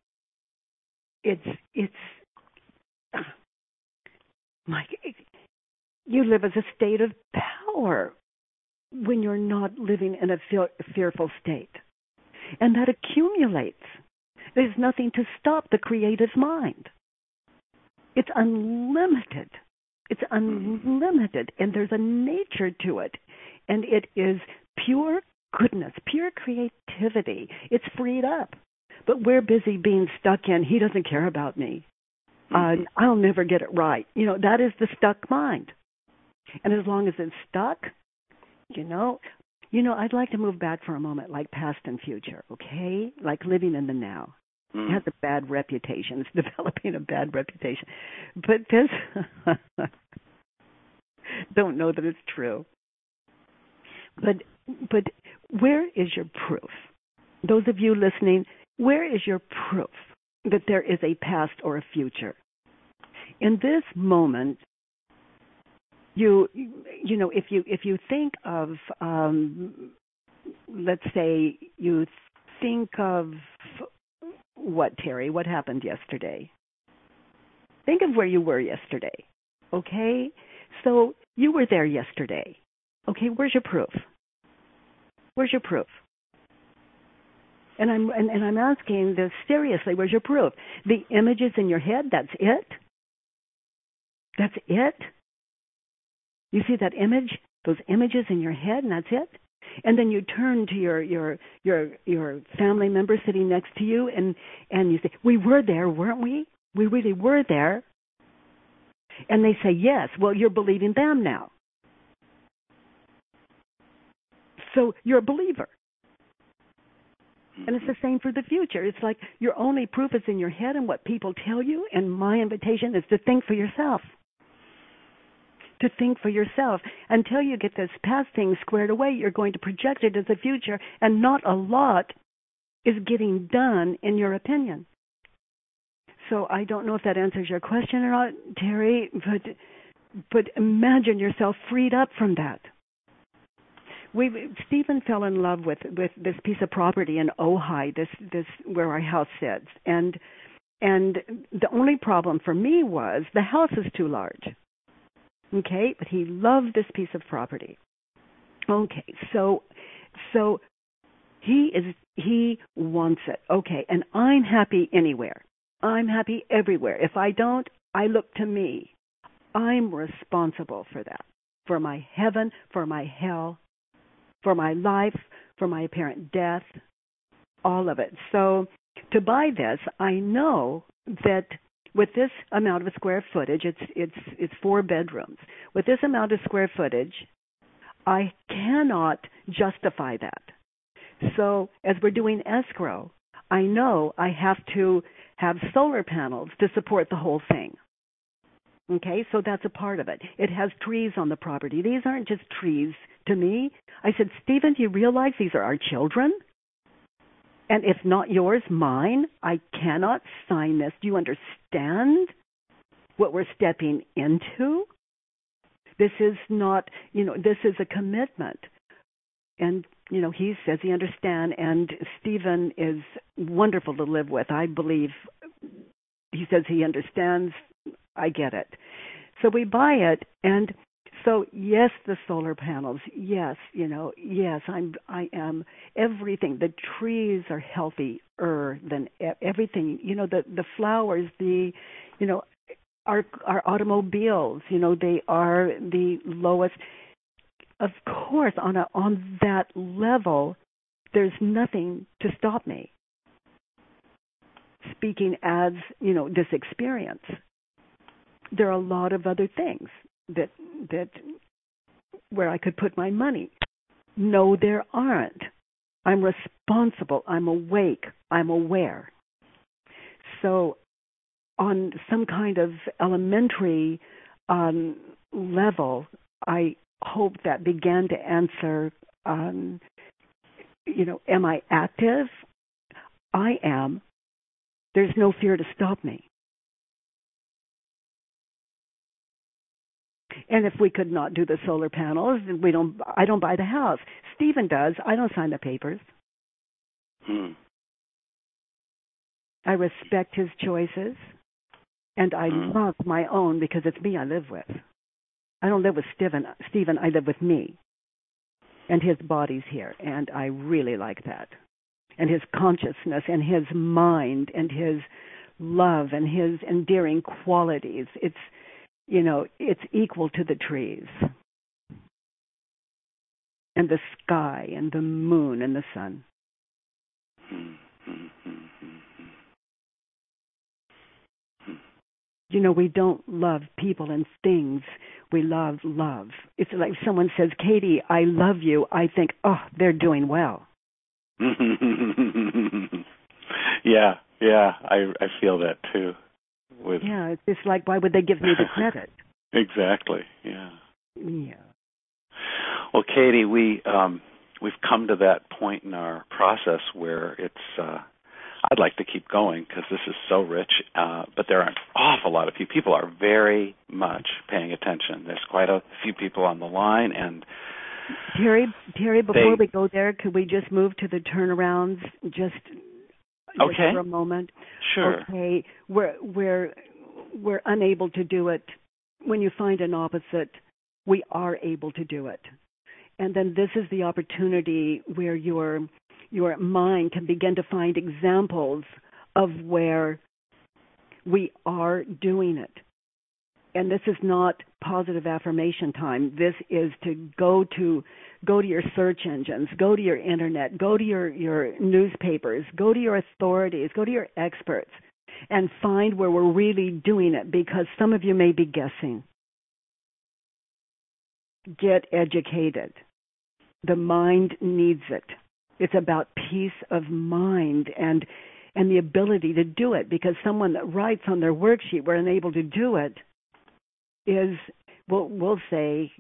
you live as a state of power when you're not living in a fearful state. And that accumulates. There's nothing to stop the creative mind. It's unlimited. It's unlimited, and there's a nature to it. And it is pure goodness, pure creativity. It's freed up. But we're busy being stuck in, he doesn't care about me. I'll never get it right. That is the stuck mind. And as long as it's stuck, I'd like to move back for a moment, like past and future, okay? Like living in the now. It has a bad reputation. It's developing a bad reputation. But this, don't know that it's true. But where is your proof? Those of you listening, where is your proof that there is a past or a future? In this moment, if you think of, let's say you think of, what, Terry? What happened yesterday? Think of where you were yesterday, okay? So you were there yesterday. Okay, where's your proof? Where's your proof? And I'm asking this seriously, where's your proof? The images in your head, that's it? That's it? You see that image, those images in your head, and that's it? And then you turn to your family member sitting next to you, and you say, we were there, weren't we? We really were there. And they say, yes. Well, you're believing them now. So you're a believer. And it's the same for the future. It's like your only proof is in your head and what people tell you, and my invitation is to think for yourself. to think for yourself. Until you get this past thing squared away, you're going to project it as the future, and not a lot is getting done, in your opinion. So I don't know if that answers your question or not, Terry, but imagine yourself freed up from that. Stephen fell in love with this piece of property in Ojai, this where our house sits, and the only problem for me was the house is too large. Okay, but he loved this piece of property. Okay, so he wants it. Okay, and I'm happy anywhere. I'm happy everywhere. If I don't, I look to me. I'm responsible for that, for my heaven, for my hell, for my life, for my apparent death, all of it. So to buy this, I know that with this amount of square footage, it's 4 bedrooms. With this amount of square footage, I cannot justify that. So as we're doing escrow, I know I have to have solar panels to support the whole thing. Okay, so that's a part of it. It has trees on the property. These aren't just trees to me. I said, Stephen, do you realize these are our children? And if not yours, mine. I cannot sign this. Do you understand what we're stepping into? This is not, this is a commitment. And, he says he understands, and Stephen is wonderful to live with. I believe he says he understands. I get it. So we buy it, and so yes, the solar panels. Yes, yes, I am everything. The trees are healthier than everything. The flowers, our automobiles. They are the lowest. Of course, on that level, there's nothing to stop me. Speaking as this experience. There are a lot of other things that where I could put my money. No, there aren't. I'm responsible. I'm awake. I'm aware. So on some kind of elementary level, I hope that began to answer, am I active? I am. There's no fear to stop me. And if we could not do the solar panels, I don't buy the house. Stephen does. I don't sign the papers. I respect his choices, and I love my own because it's me I live with. I don't live with Stephen, I live with me. And his body's here, and I really like that. And his consciousness and his mind and his love and his endearing qualities. It's equal to the trees and the sky and the moon and the sun. We don't love people and things. We love love. It's like someone says, Katie, I love you. I think, they're doing well. Yeah, I feel that too. Yeah, it's just like, why would they give me the credit? Exactly. Yeah. Yeah. Well, Katie, we've come to that point in our process where it's. I'd like to keep going because this is so rich, but there are an awful lot of people. People are very much paying attention. There's quite a few people on the line, and Terry, before we go there, could we just move to the turnarounds just for a moment? Sure. Okay, we're unable to do it. When you find an opposite, we are able to do it. And then this is the opportunity where your mind can begin to find examples of where we are doing it. And this is not positive affirmation time. This is to go to your search engines, go to your internet, go to your newspapers, go to your authorities, go to your experts, and find where we're really doing it, because some of you may be guessing. Get educated. The mind needs it. It's about peace of mind and the ability to do it, because someone that writes on their worksheet we're unable to do it is we'll say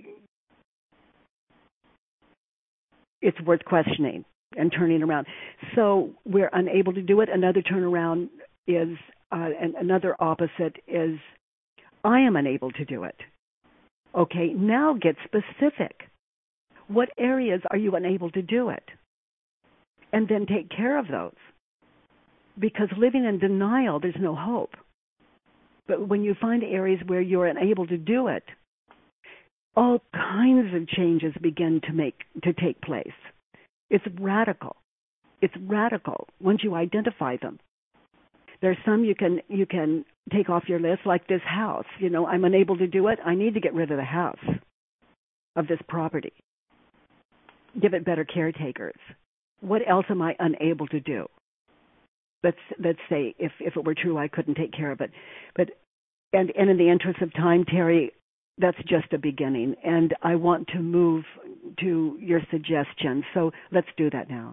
it's worth questioning and turning around. So we're unable to do it. Another turnaround is, and another opposite is, I am unable to do it. Okay, now get specific. What areas are you unable to do it? And then take care of those. Because living in denial, there's no hope. But when you find areas where you're unable to do it, all kinds of changes begin to take place. It's radical. It's radical once you identify them. There's some you can take off your list, like this house. You know, I'm unable to do it. I need to get rid of the house, of this property. Give it better caretakers. What else am I unable to do? Let's say if it were true I couldn't take care of it. And in the interest of time, Terry, that's just a beginning. And I want to move to your suggestion. So let's do that now.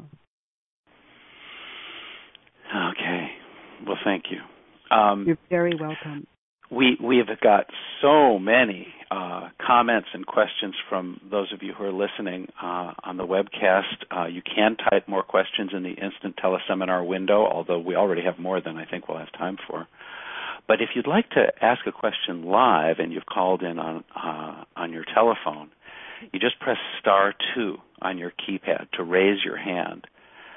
Okay. Well, thank you. You're very welcome. We have got so many comments and questions from those of you who are listening on the webcast. You can type more questions in the instant teleseminar window, although we already have more than I think we'll have time for. But if you'd like to ask a question live and you've called in on your telephone, you just press *2 on your keypad to raise your hand.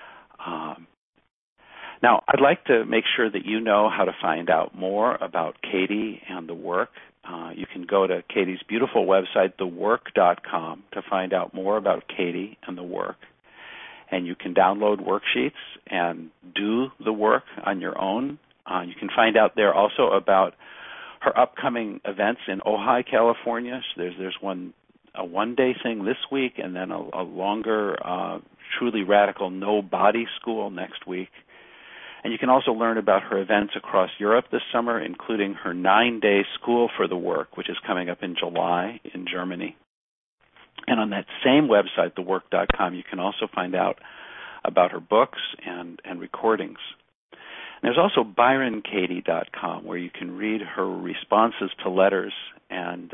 Now, I'd like to make sure that you know how to find out more about Katie and the work. You can go to Katie's beautiful website, thework.com, to find out more about Katie and the work. And you can download worksheets and do the work on your own. You can find out there also about her upcoming events in Ojai, California. So there's a one-day thing this week, and then a longer, truly radical no-body school next week. And you can also learn about her events across Europe this summer, including her 9-day School for the Work, which is coming up in July in Germany. And on that same website, thework.com, you can also find out about her books and recordings. And there's also ByronKatie.com, where you can read her responses to letters, and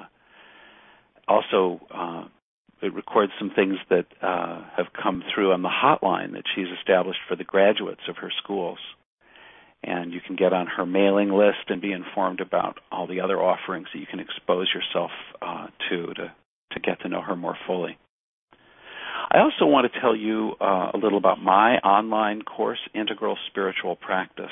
also it records some things that have come through on the hotline that she's established for the graduates of her schools. And you can get on her mailing list and be informed about all the other offerings that you can expose yourself to get to know her more fully. I also want to tell you a little about my online course, Integral Spiritual Practice.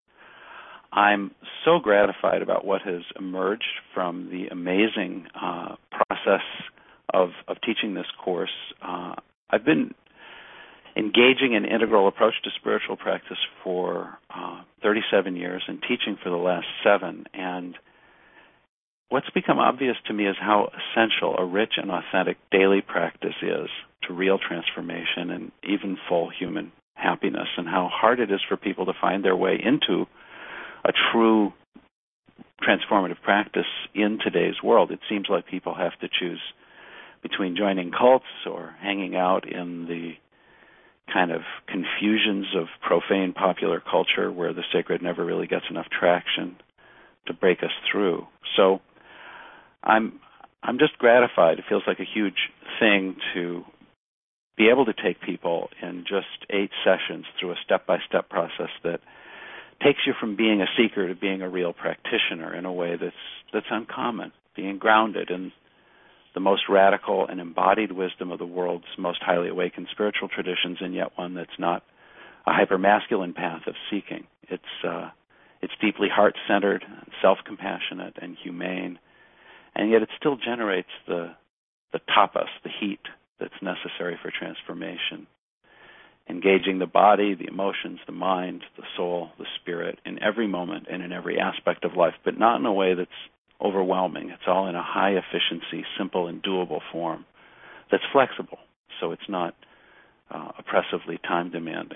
I'm so gratified about what has emerged from the amazing process of teaching this course. I've been engaging in integral approach to spiritual practice for 37 years and teaching for the last 7. And what's become obvious to me is how essential a rich and authentic daily practice is to real transformation and even full human happiness, and how hard it is for people to find their way into a true transformative practice in today's world. It seems like people have to choose between joining cults or hanging out in the kind of confusions of profane popular culture where the sacred never really gets enough traction to break us through. So I'm just gratified. It feels like a huge thing to be able to take people in just 8 sessions through a step-by-step process that takes you from being a seeker to being a real practitioner in a way that's uncommon, being grounded in the most radical and embodied wisdom of the world's most highly awakened spiritual traditions, and yet one that's not a hyper-masculine path of seeking. It's deeply heart-centered, self-compassionate, and humane, and yet it still generates the tapas, the heat that's necessary for transformation, engaging the body, the emotions, the mind, the soul, the spirit in every moment and in every aspect of life, but not in a way that's overwhelming. It's all in a high-efficiency, simple, and doable form that's flexible, so it's not oppressively time-demanding.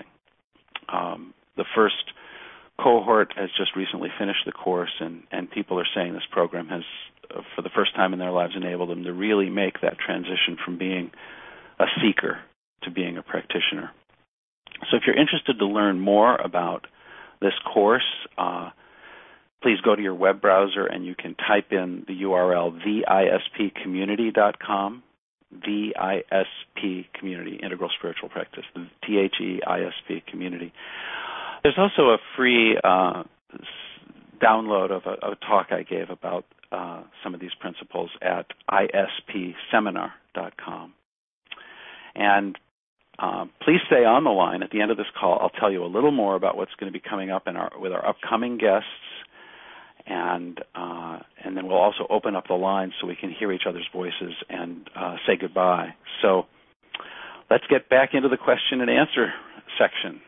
The first cohort has just recently finished the course, and people are saying this program has, for the first time in their lives, enabled them to really make that transition from being a seeker to being a practitioner. So if you're interested to learn more about this course, please go to your web browser and you can type in the URL theispcommunity.com, the ISP Community, Integral Spiritual Practice, the THEISP Community. There's also a free download of a talk I gave about some of these principles at ispseminar.com. And please stay on the line. At the end of this call, I'll tell you a little more about what's going to be coming up with our upcoming guests, and then we'll also open up the lines so we can hear each other's voices and say goodbye. So let's get back into the question and answer section.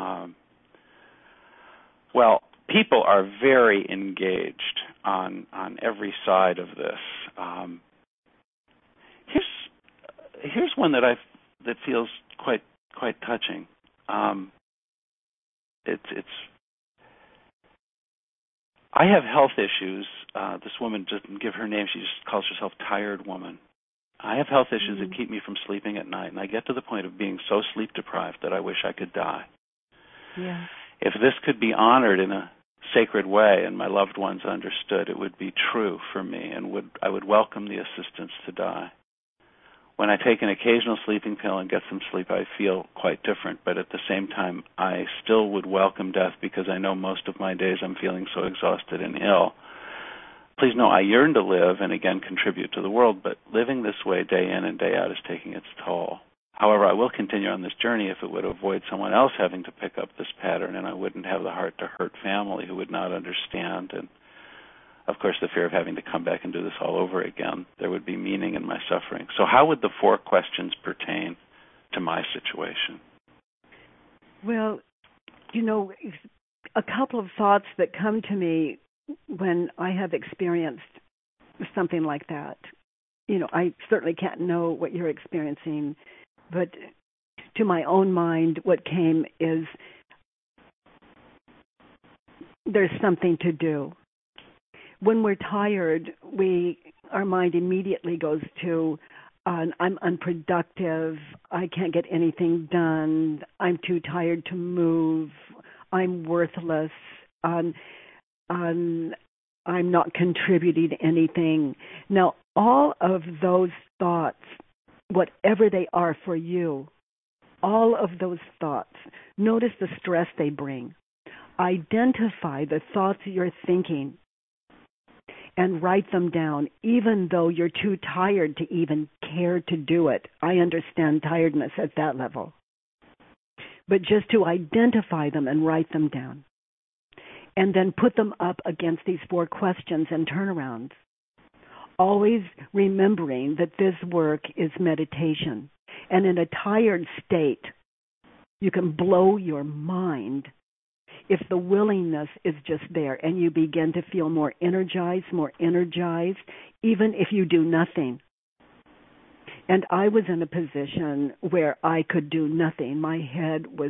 Well, people are very engaged on every side of this. Here's one that feels quite touching. It's I have health issues. This woman doesn't give her name. She just calls herself Tired Woman. I have health issues that keep me from sleeping at night, and I get to the point of being so sleep deprived that I wish I could die. Yeah. If this could be honored in a sacred way and my loved ones understood, it would be true for me, and I would welcome the assistance to die. When I take an occasional sleeping pill and get some sleep, I feel quite different, but at the same time, I still would welcome death because I know most of my days I'm feeling so exhausted and ill. Please know I yearn to live and again contribute to the world, but living this way day in and day out is taking its toll. However, I will continue on this journey if it would avoid someone else having to pick up this pattern, and I wouldn't have the heart to hurt family who would not understand, and of course, the fear of having to come back and do this all over again. There would be meaning in my suffering. So how would the 4 questions pertain to my situation? Well, a couple of thoughts that come to me when I have experienced something like that. I certainly can't know what you're experiencing, but to my own mind, what came is there's something to do. When we're tired, our mind immediately goes to, I'm unproductive, I can't get anything done, I'm too tired to move, I'm worthless, I'm not contributing to anything. Now, all of those thoughts, whatever they are for you, all of those thoughts, notice the stress they bring. Identify the thoughts you're thinking and write them down, even though you're too tired to even care to do it. I understand tiredness at that level. But just to identify them and write them down. And then put them up against these 4 questions and turnarounds. Always remembering that this work is meditation. And in a tired state, you can blow your mind if the willingness is just there and you begin to feel more energized, even if you do nothing. And I was in a position where I could do nothing. My head was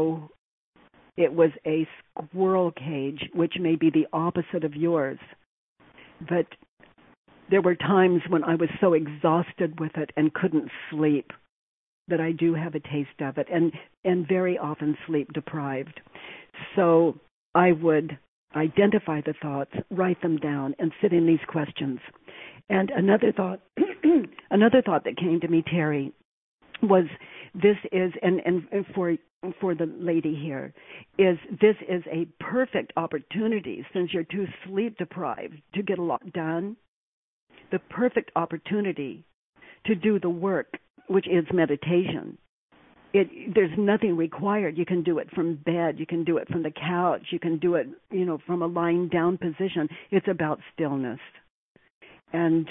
it was a squirrel cage, which may be the opposite of yours. But there were times when I was so exhausted with it and couldn't sleep that I do have a taste of it, and very often sleep deprived. So I would identify the thoughts, write them down, and sit in these questions. And another thought that came to me, Terry, was this is, and for the lady here, this is a perfect opportunity, since you're too sleep deprived, to get a lot done. The perfect opportunity to do the work, which is meditation. There's nothing required. You can do it from bed. You can do it from the couch. You can do it, from a lying down position. It's about stillness. And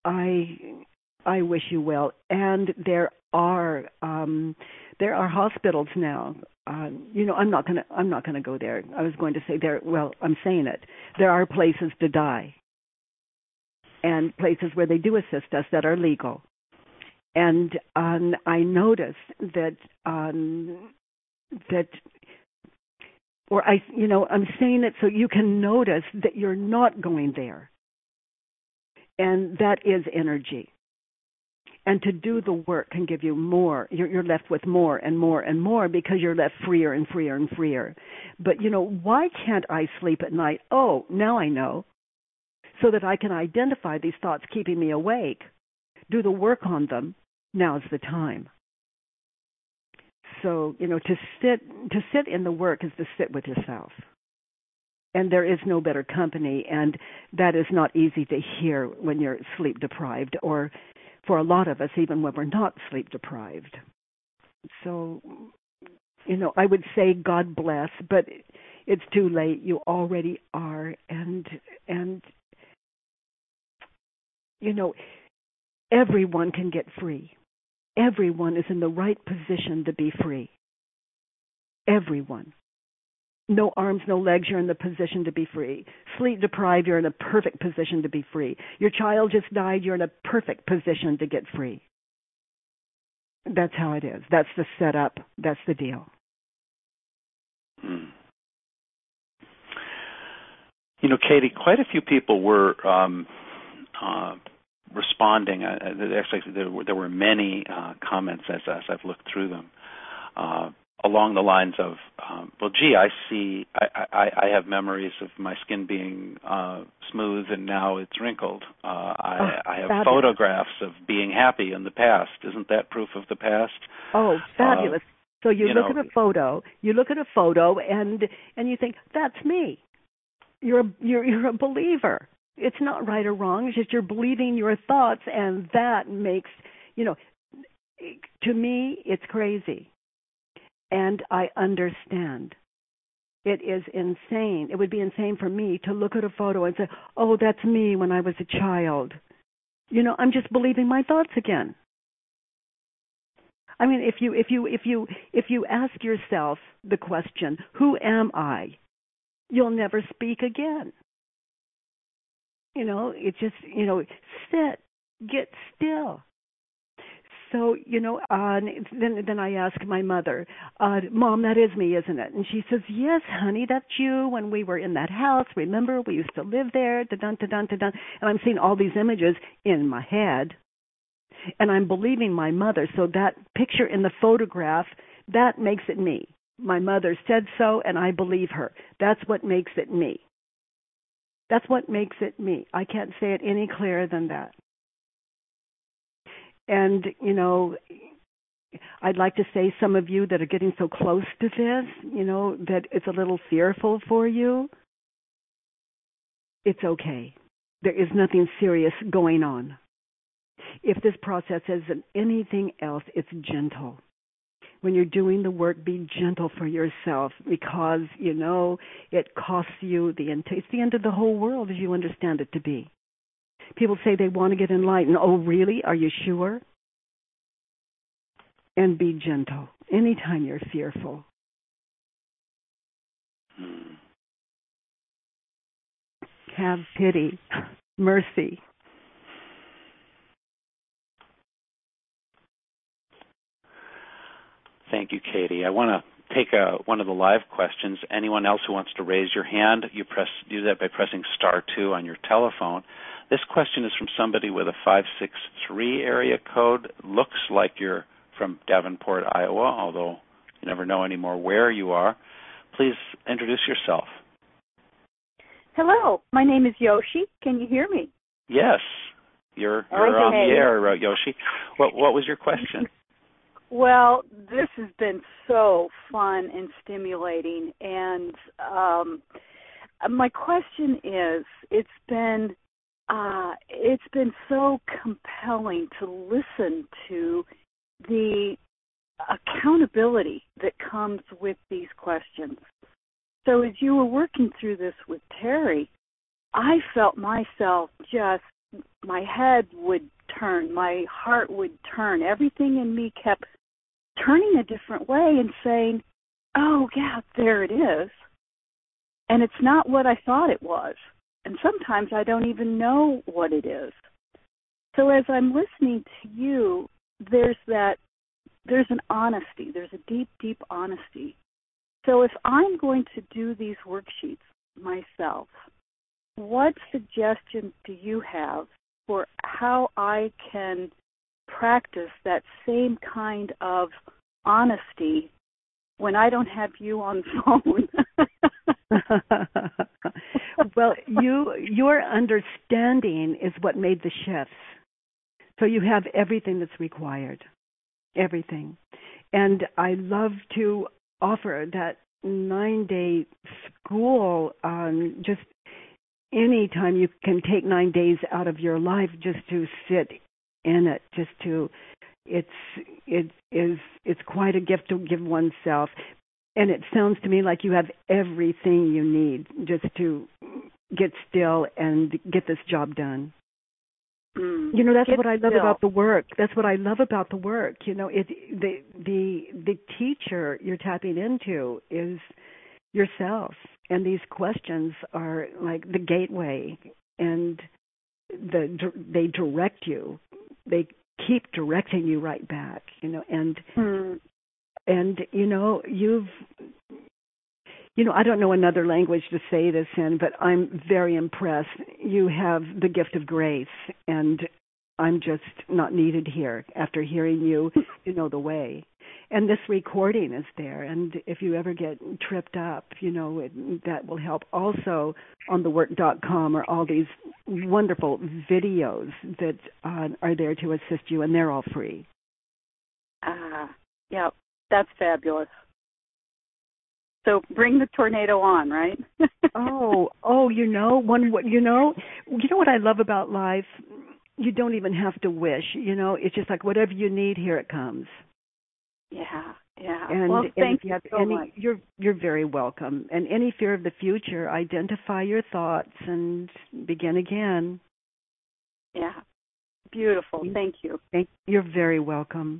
I wish you well. And there are hospitals now. I'm not gonna go there. I was going to say there. Well, I'm saying it. There are places to die, and places where they do assist us that are legal. And I noticed that, I'm saying it so you can notice that you're not going there. And that is energy. And to do the work can give you more. You're left with more and more and more because you're left freer and freer and freer. But, why can't I sleep at night? Oh, now I know. So that I can identify these thoughts keeping me awake, do the work on them, now's the time. So, to sit in the work is to sit with yourself. And there is no better company, and that is not easy to hear when you're sleep deprived, or for a lot of us, even when we're not sleep deprived. So, I would say God bless, but it's too late. You already are, and everyone can get free. Everyone is in the right position to be free. Everyone. No arms, no legs, you're in the position to be free. Sleep deprived, you're in a perfect position to be free. Your child just died, you're in a perfect position to get free. That's how it is. That's the setup. That's the deal. Katie, quite a few people were responding. Actually, there were many comments as I've looked through them. Along the lines of, I have memories of my skin being smooth and now it's wrinkled. I have fabulous. Photographs of being happy in the past. Isn't that proof of the past? Oh, fabulous. So you look at a photo, and you think, that's me. You're a believer. It's not right or wrong. It's just you're believing your thoughts, and that makes, to me, it's crazy. And I understand. It is insane. It would be insane for me to look at a photo and say, oh, that's me when I was a child. I'm just believing my thoughts again. I mean, if you ask yourself the question, who am I? You'll never speak again. It's just, sit, get still. So, then I ask my mother, Mom, that is me, isn't it? And she says, yes, honey, that's you when we were in that house. Remember, we used to live there, da-dun, da-dun, da-dun. And I'm seeing all these images in my head, and I'm believing my mother. So that picture in the photograph, that makes it me. My mother said so, and I believe her. That's what makes it me. That's what makes it me. I can't say it any clearer than that. And, I'd like to say some of you that are getting so close to this, that it's a little fearful for you. It's okay. There is nothing serious going on. If this process isn't anything else, it's gentle. When you're doing the work, be gentle for yourself because, it costs you it's the end of the whole world as you understand it to be. People say they want to get enlightened. Oh, really? Are you sure? And be gentle anytime you're fearful. Have pity, mercy. Thank you, Katie. I want to take one of the live questions. Anyone else who wants to raise your hand, do that by pressing *2 on your telephone. This question is from somebody with a 563 area code. Looks like you're from Davenport, Iowa, although you never know anymore where you are. Please introduce yourself. Hello, my name is Yoshi. Can you hear me? Yes, you're on the air, Yoshi. What was your question? Well, this has been so fun and stimulating, and my question is, it's been so compelling to listen to the accountability that comes with these questions. So as you were working through this with Terry, I felt myself my head would turn, my heart would turn, everything in me kept turning a different way and saying, oh, yeah, there it is. And it's not what I thought it was. And sometimes I don't even know what it is. So as I'm listening to you, there's an honesty. There's a deep, deep honesty. So if I'm going to do these worksheets myself, what suggestions do you have for how I can practice that same kind of honesty when I don't have you on phone? Well, your understanding is what made the shifts. So you have everything that's required, everything. And I love to offer that 9-day school on just any time you can take 9 days out of your life just to sit in it, just to, it's quite a gift to give oneself. And it sounds to me like you have everything you need just to get still and get this job done. You know, that's what I love about the work. That's what I love about the work. You know, the teacher you're tapping into is yourself, and these questions are like the gateway, and they direct you. They keep directing you right back. You know, and you know I don't know another language to say this in, but I'm very impressed. You have the gift of grace, and I'm just not needed here. After hearing you, you know the way. And this recording is there, and if you ever get tripped up, you know, that will help. Also on thework.com are all these wonderful videos that are there to assist you, and they're all free. Yeah, that's fabulous. So bring the tornado on, right? you know what I love about life? You don't even have to wish. You know, it's just like whatever you need, here it comes. Yeah. And thank you so much. You're very welcome. And any fear of the future, identify your thoughts and begin again. Yeah. Beautiful. Thank you. You're very welcome.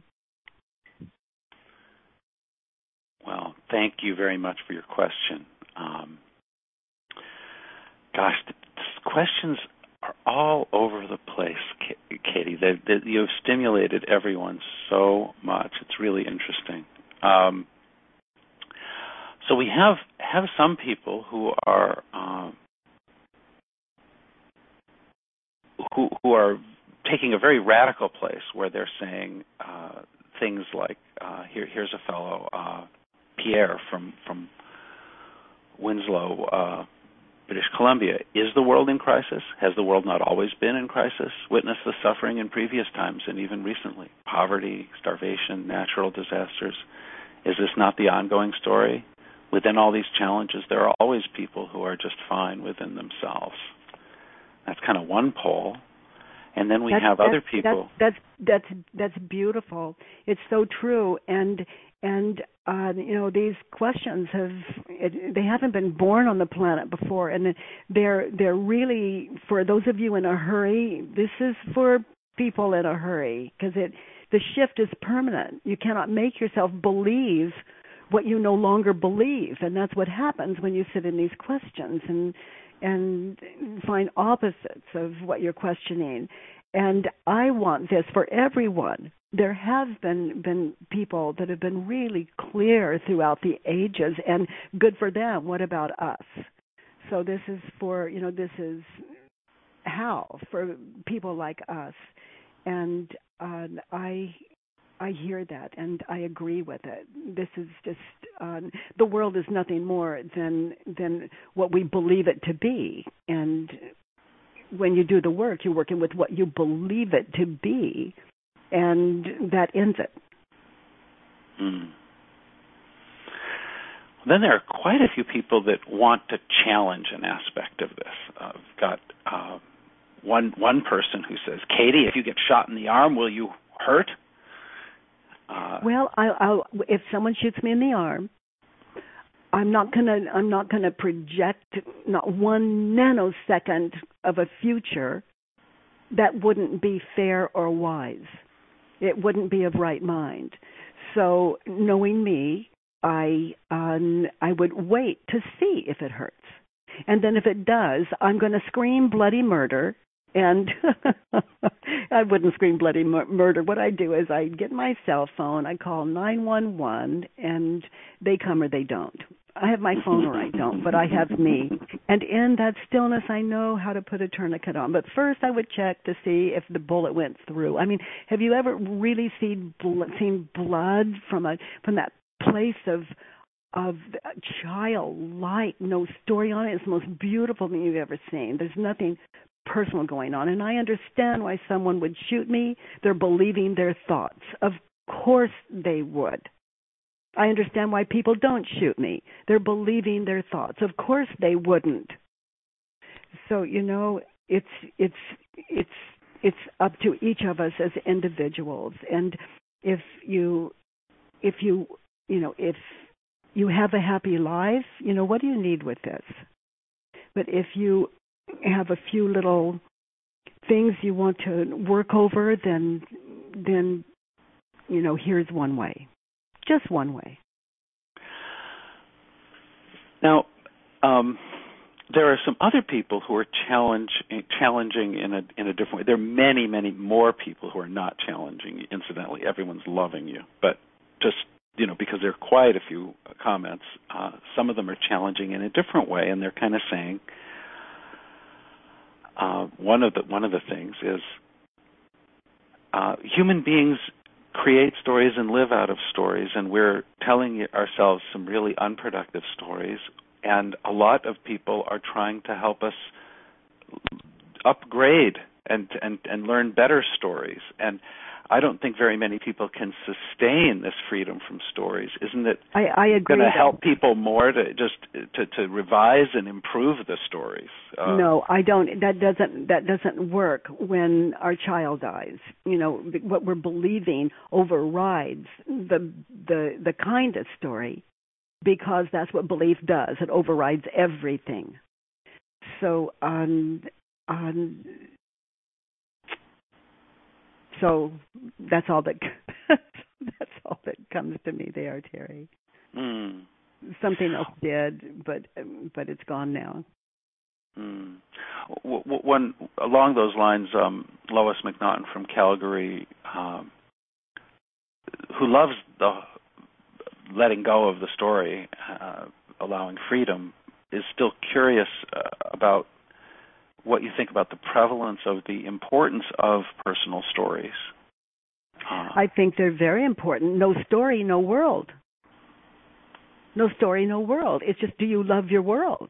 Well, thank you very much for your question. The questions are all over the place, Katie. You've stimulated everyone so much. It's really interesting. So we have some people who are who are taking a very radical place where they're saying things like, here's a fellow, Pierre from Winslow, British Columbia. Is the world in crisis? Has the world not always been in crisis? Witness the suffering in previous times and even recently. Poverty, starvation, natural disasters. Is this not the ongoing story? Within all these challenges, there are always people who are just fine within themselves. That's kind of one pole. And then we have other people. That's beautiful. It's so true. And you know, these questions they haven't been born on the planet before, and they're really, for those of you in a hurry, this is for people in a hurry, because the shift is permanent. You cannot make yourself believe what you no longer believe, and that's what happens when you sit in these questions and find opposites of what you're questioning. And I want this for everyone. There have been people that have been really clear throughout the ages, and good for them. What about us? So this is for, you know, this is how for people like us. And I hear that, and I agree with it. This is just the world is nothing more than what we believe it to be. And when you do the work, you're working with what you believe it to be, and that ends it. Then there are quite a few people that want to challenge an aspect of this. I've got one person who says, "Katie, if you get shot in the arm, will you hurt?" Well, I'll if someone shoots me in the arm, I'm not gonna project not one nanosecond of a future that wouldn't be fair or wise. It wouldn't be of right mind. So knowing me, I would wait to see if it hurts, and then if it does, I'm going to scream bloody murder And I wouldn't scream bloody murder. What I do is I get my cell phone, I call 911, and they come or they don't. I have my phone or I don't, but I have me. And in that stillness, I know how to put a tourniquet on. But first, I would check to see if the bullet went through. I mean, have you ever really seen blood from that place of childlike, no story on it? It's the most beautiful thing you've ever seen. There's nothing personal going on. And I understand why someone would shoot me. They're believing their thoughts. Of course they would. I understand why people don't shoot me. They're believing their thoughts. Of course they wouldn't. So, it's up to each of us as individuals. And if you have a happy life, what do you need with this? But if you have a few little things you want to work over, then here's one way. Just one way. Now, there are some other people who are challenging in a different way. There are many, many more people who are not challenging. Incidentally, everyone's loving you, but just because there are quite a few comments, some of them are challenging in a different way, and they're kind of saying one of the things is human beings create stories and live out of stories, and we're telling ourselves some really unproductive stories, and a lot of people are trying to help us upgrade and learn better stories. And I don't think very many people can sustain this freedom from stories. Isn't it I agree going to help people more to revise and improve the stories? No, I don't. That doesn't work when our child dies. What we're believing overrides the kind of story, because that's what belief does. It overrides everything. So So that's all that comes to me there, Terry. Mm. Something else did, but it's gone now. Mm. One along those lines, Lois McNaughton from Calgary, who loves the letting go of the story, allowing freedom, is still curious about what you think about the prevalence of the importance of personal stories. I think they're very important. No story, no world. No story, no world. It's just, do you love your world?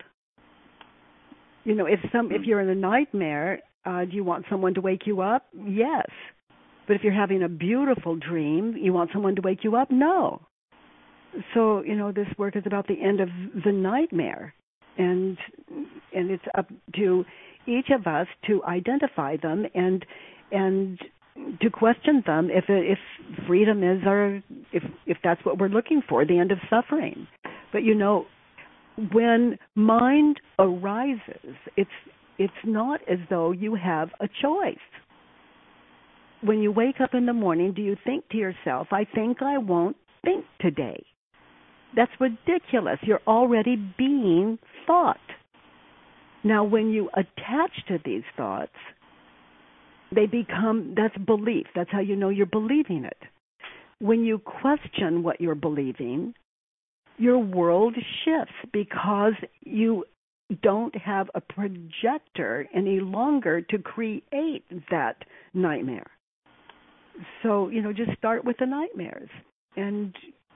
If you're in a nightmare, do you want someone to wake you up? Yes. But if you're having a beautiful dream, you want someone to wake you up? No. So, this work is about the end of the nightmare. And it's up to each of us to identify them and to question them if freedom is if that's what we're looking for, the end of suffering. But when mind arises, it's not as though you have a choice. When you wake up in the morning, do you think to yourself, I think I won't think today? That's ridiculous. You're already being thought. Now, when you attach to these thoughts, that's belief. That's how you know you're believing it. When you question what you're believing, your world shifts because you don't have a projector any longer to create that nightmare. So, just start with the nightmares and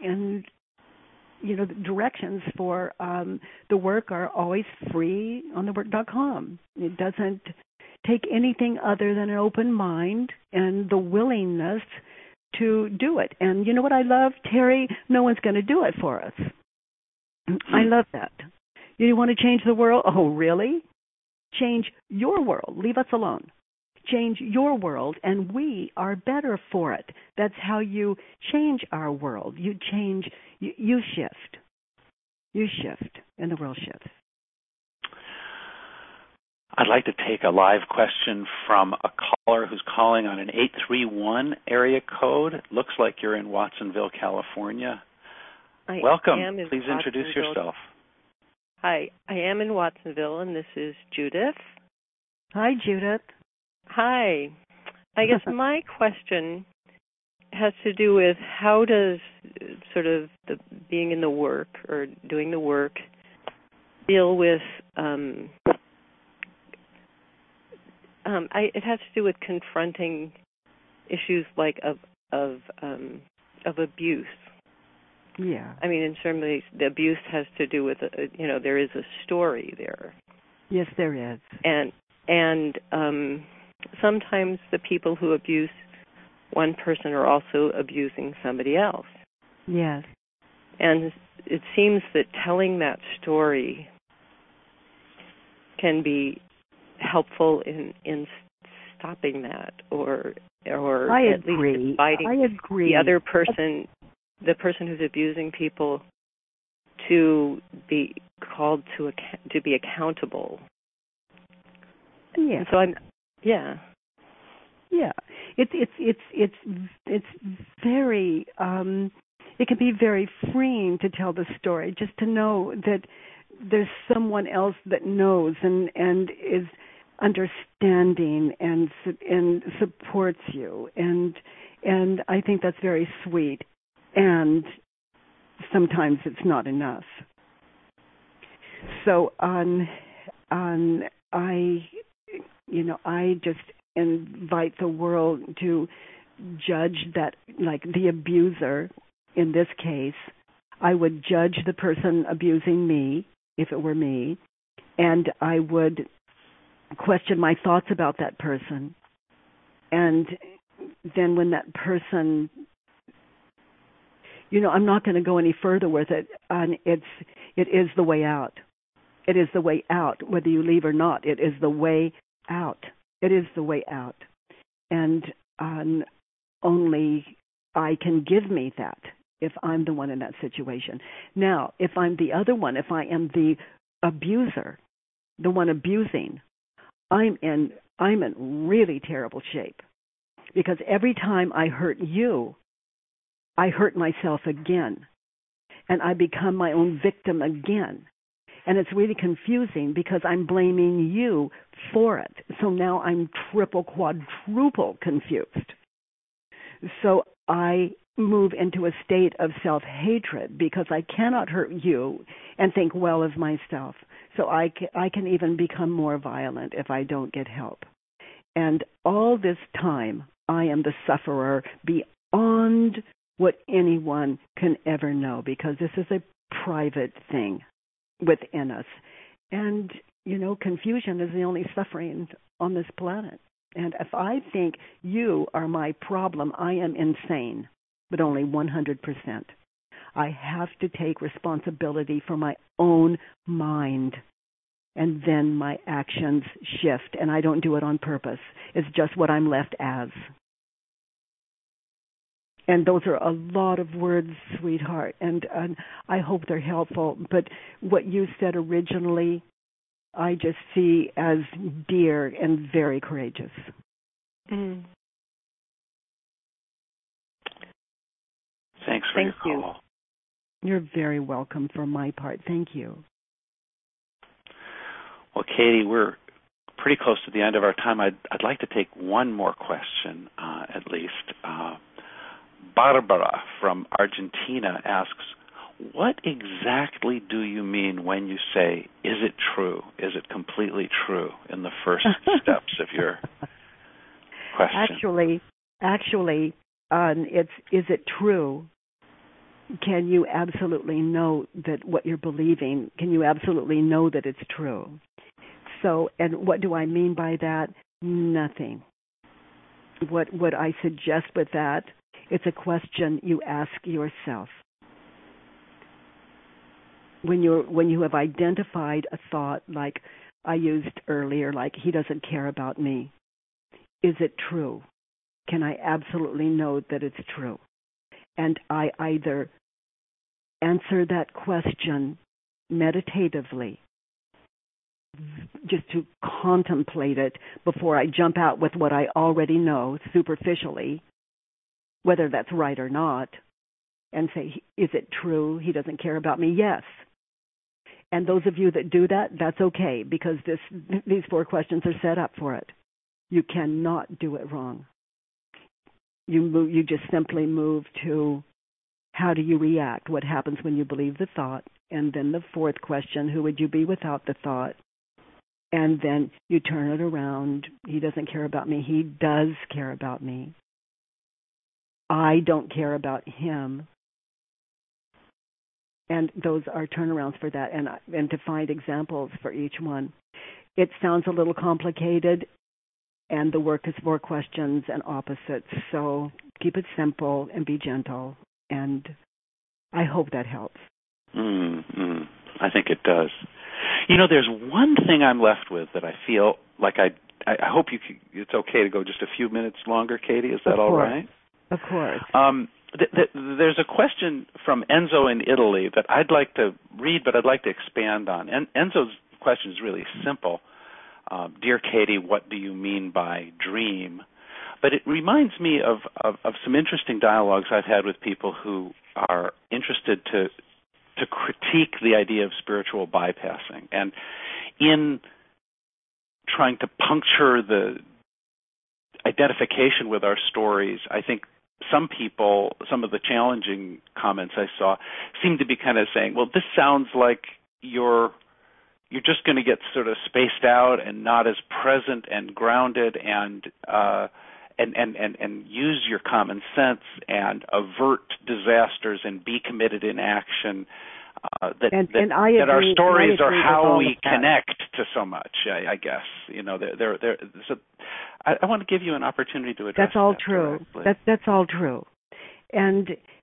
the directions for the work are always free on thework.com. It doesn't take anything other than an open mind and the willingness to do it. And you know what I love, Terry? No one's going to do it for us. I love that. You want to change the world? Oh, really? Change your world. Leave us alone. Change your world, and we are better for it. That's how you change our world. You change, you shift. You shift, and the world shifts. I'd like to take a live question from a caller who's calling on an 831 area code. It looks like you're in Watsonville, California. Welcome. Please introduce yourself. Hi, I am in Watsonville, and this is Judith. Hi, Judith. Hi. I guess my question has to do with how does sort of the being in the work or doing the work deal with it has to do with confronting issues like of abuse. Yeah. I mean, in terms of the abuse has to do with there is a story there. Yes, there is. And sometimes the people who abuse one person are also abusing somebody else. Yes. And it seems that telling that story can be helpful in stopping that or I at agree. least inviting I agree. the other person, the person who's abusing people, to be called to be accountable. Yeah. And so yeah. It's very it can be very freeing to tell the story, just to know that there's someone else that knows and is understanding and supports you, and I think that's very sweet, and sometimes it's not enough. So I just invite the world to judge that, like the abuser in this case, I would judge the person abusing me if it were me, and I would question my thoughts about that person. And then when that person, I'm not going to go any further with it. It is the way out. It is the way out, whether you leave or not. It is the way out. It is the way out. And only I can give me that if I'm the one in that situation. Now, if I'm the other one, if I am the abuser, the one abusing, I'm in really terrible shape. Because every time I hurt you, I hurt myself again. And I become my own victim again. And it's really confusing because I'm blaming you for it. So now I'm triple, quadruple confused. So I move into a state of self-hatred because I cannot hurt you and think well of myself. So I can even become more violent if I don't get help. And all this time, I am the sufferer beyond what anyone can ever know, because this is a private thing within us. And, confusion is the only suffering on this planet. And if I think you are my problem, I am insane, but only 100%. I have to take responsibility for my own mind, and then my actions shift, and I don't do it on purpose. It's just what I'm left as. And those are a lot of words, sweetheart, and I hope they're helpful. But what you said originally, I just see as dear and very courageous. Mm. Thanks for your call. You're very welcome for my part. Thank you. Well, Katie, we're pretty close to the end of our time. I'd like to take one more question, at least. Barbara from Argentina asks, what exactly do you mean when you say, is it true? Is it completely true in the first steps of your question? Actually, it's, is it true? Can you absolutely know that what you're believing, can you absolutely know that it's true? So, and what do I mean by that? Nothing. What I suggest with that, it's a question you ask yourself. When you have identified a thought, like I used earlier, like he doesn't care about me, is it true? Can I absolutely know that it's true? And I either answer that question meditatively, just to contemplate it before I jump out with what I already know superficially, whether that's right or not, and say, is it true? He doesn't care about me? Yes. And those of you that do that, that's okay, because these 4 questions are set up for it. You cannot do it wrong. You just simply move to how do you react? What happens when you believe the thought? And then the fourth question, who would you be without the thought? And then you turn it around. He doesn't care about me. He does care about me. I don't care about him. And those are turnarounds for that, and to find examples for each one. It sounds a little complicated, and the work is 4 questions and opposites. So keep it simple and be gentle, and I hope that helps. I think it does. There's one thing I'm left with that I feel like I hope it's okay to go just a few minutes longer, Katie. Is that all right? Of course. There's a question from Enzo in Italy that I'd like to read, but I'd like to expand on. Enzo's question is really simple. Dear Katie, what do you mean by dream? But it reminds me of some interesting dialogues I've had with people who are interested to critique the idea of spiritual bypassing. And in trying to puncture the identification with our stories, I think some of the challenging comments I saw seem to be kind of saying, well, this sounds like you're just going to get sort of spaced out and not as present and grounded and use your common sense and avert disasters and be committed in action. That our stories are how we connect to so much. I guess so I want to give you an opportunity to address. That's all that true. Directly. That's all true, and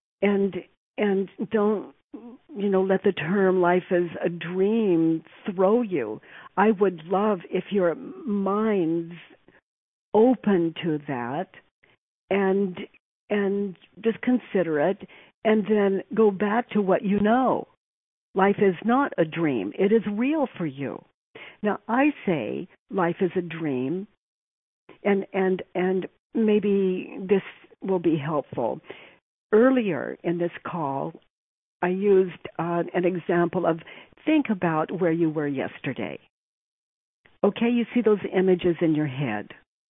don't let the term life is a dream throw you. I would love if your mind's open to that, and just consider it, and then go back to what you know. Life is not a dream. It is real for you. Now, I say life is a dream, and maybe this will be helpful. Earlier in this call, I used an example of think about where you were yesterday. Okay, you see those images in your head.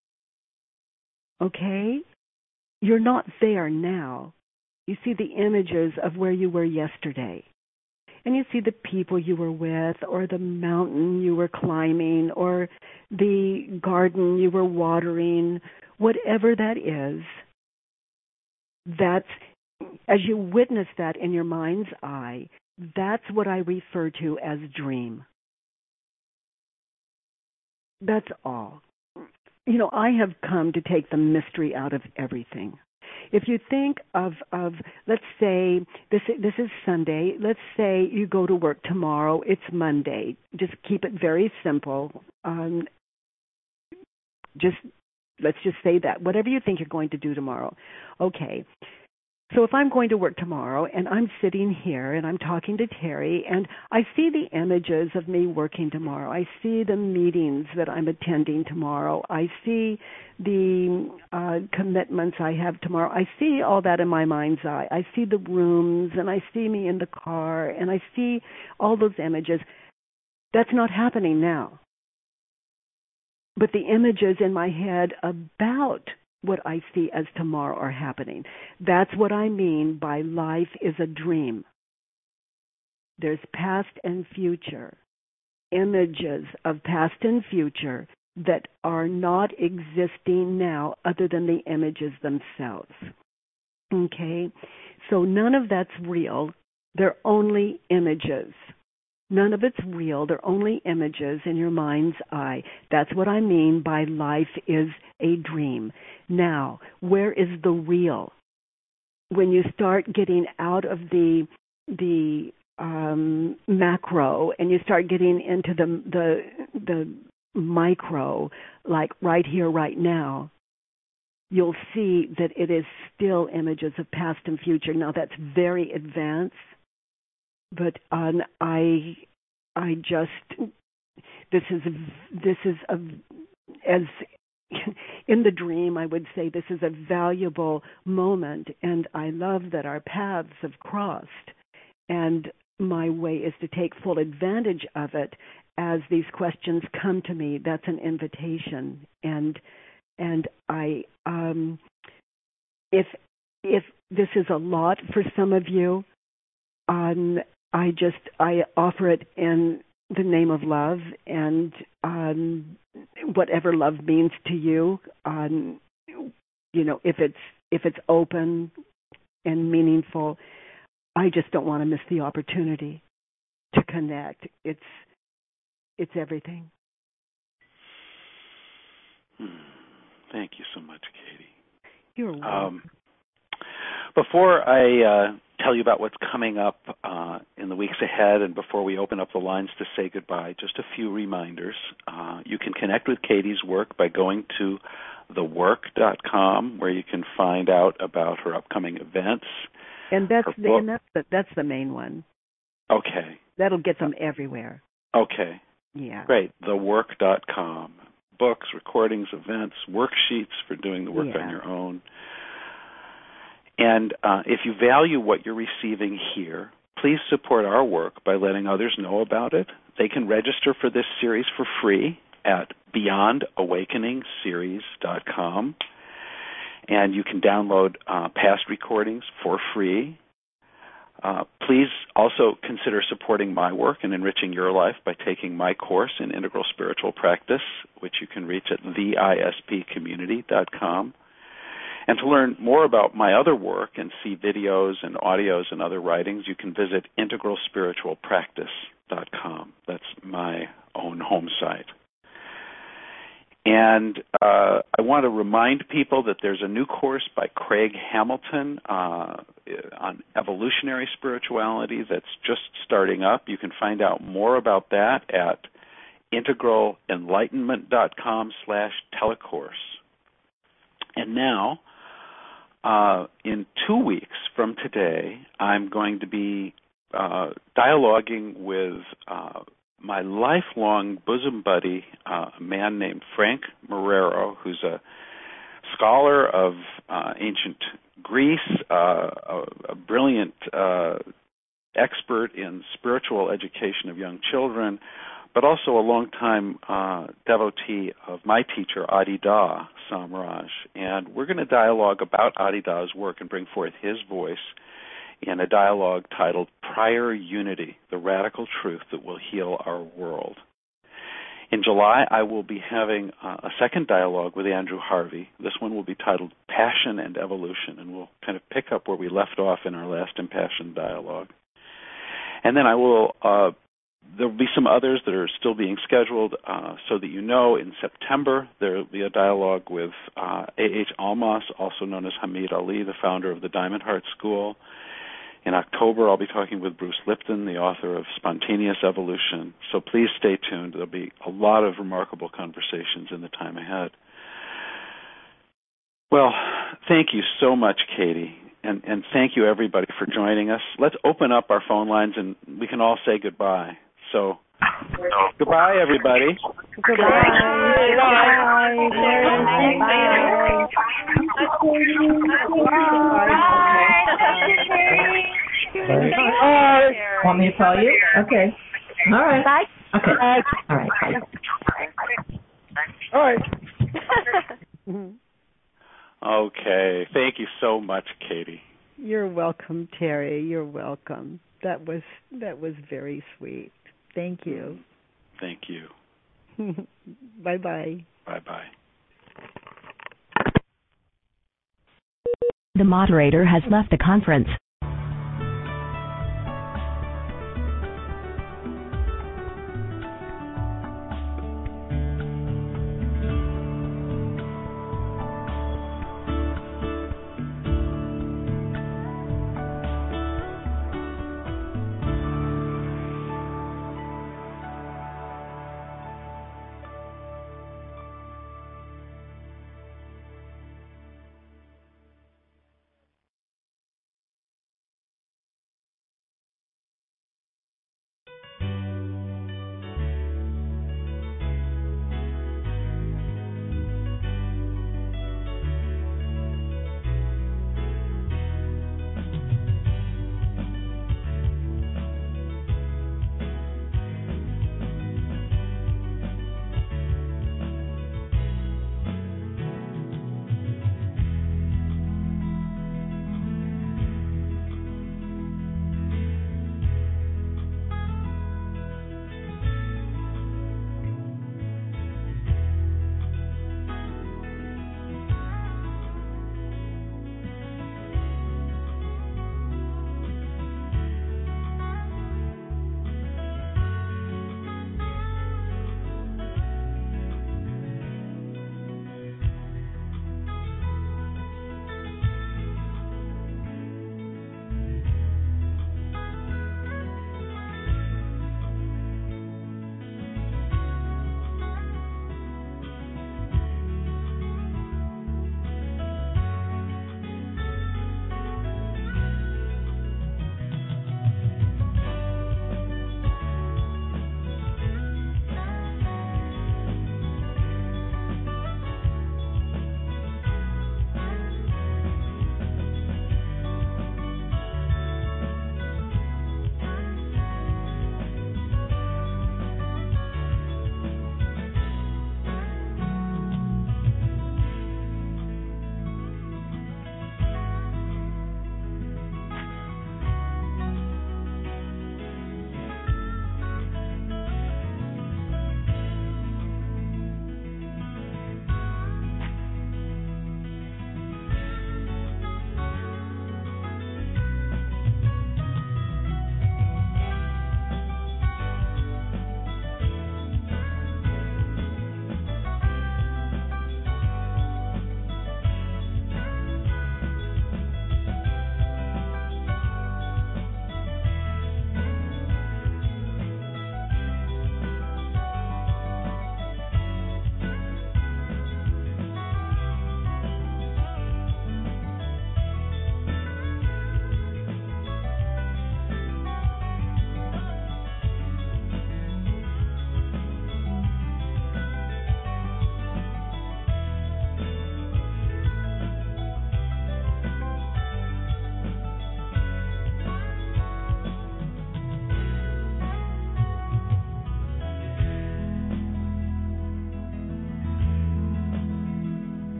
Okay? You're not there now. You see the images of where you were yesterday. And you see the people you were with, or the mountain you were climbing, or the garden you were watering, whatever that is. That's, as you witness that in your mind's eye, that's what I refer to as dream. That's all. I have come to take the mystery out of everything. If you think of let's say this is Sunday. Let's say you go to work tomorrow. It's Monday. Just keep it very simple. Let's just say that whatever you think you're going to do tomorrow. Okay. So if I'm going to work tomorrow and I'm sitting here and I'm talking to Terry and I see the images of me working tomorrow, I see the meetings that I'm attending tomorrow, I see the commitments I have tomorrow, I see all that in my mind's eye. I see the rooms and I see me in the car and I see all those images. That's not happening now. But the images in my head about what I see as tomorrow are happening. That's what I mean by life is a dream. There's past and future, images of past and future that are not existing now other than the images themselves. Okay? So none of that's real. They're only images. None of it's real. They're only images in your mind's eye. That's what I mean by life is a dream. Now, where is the real? When you start getting out of the macro and you start getting into the micro, like right here, right now, you'll see that it is still images of past and future. Now, that's very advanced. But I just this is as in the dream I would say this is a valuable moment, and I love that our paths have crossed, and my way is to take full advantage of it as these questions come to me, that's an invitation. And I, if this is a lot for some of you, I offer it in the name of love, and whatever love means to you. If it's open and meaningful, I just don't want to miss the opportunity to connect. It's everything. Thank you so much, Katie. You're welcome. Before I tell you about what's coming up in the weeks ahead, and before we open up the lines to say goodbye, just a few reminders. You can connect with Katie's work by going to thework.com, where you can find out about her upcoming events. And that's the main one. Okay. That'll get them everywhere. Okay. Yeah. Great. Thework.com. Books, recordings, events, worksheets for doing the work on your own. And if you value what you're receiving here, please support our work by letting others know about it. They can register for this series for free at beyondawakeningseries.com. And you can download past recordings for free. Please also consider supporting my work and enriching your life by taking my course in Integral Spiritual Practice, which you can reach at theispcommunity.com. And to learn more about my other work and see videos and audios and other writings, you can visit integralspiritualpractice.com. That's my own home site. And I want to remind people that there's a new course by Craig Hamilton on evolutionary spirituality that's just starting up. You can find out more about that at integralenlightenment.com/telecourse. And now, in 2 weeks from today, I'm going to be dialoguing with my lifelong bosom buddy, a man named Frank Marrero, who's a scholar of ancient Greece, a brilliant expert in spiritual education of young children, but also a longtime devotee of my teacher, Adi Da Samraj. And we're going to dialogue about Adi Da's work and bring forth his voice in a dialogue titled Prior Unity, the Radical Truth That Will Heal Our World. In July, I will be having a second dialogue with Andrew Harvey. This one will be titled Passion and Evolution, and we'll kind of pick up where we left off in our last impassioned dialogue. And then there will be some others that are still being scheduled, so that you know, in September there will be a dialogue with A.H. Almas, also known as Hamid Ali, the founder of the Diamond Heart School. In October, I'll be talking with Bruce Lipton, the author of Spontaneous Evolution. So please stay tuned. There'll be a lot of remarkable conversations in the time ahead. Well, thank you so much, Katie. And thank you, everybody, for joining us. Let's open up our phone lines, and we can all say goodbye. So, goodbye, everybody. Goodbye. Want me to call you? Okay. All right. Bye. Okay. All right. Bye. All right. Okay. Thank you so much, Katie. You're welcome, Terry. You're welcome. That was very sweet. Thank you. Thank you. Bye-bye. Bye-bye. The moderator has left the conference.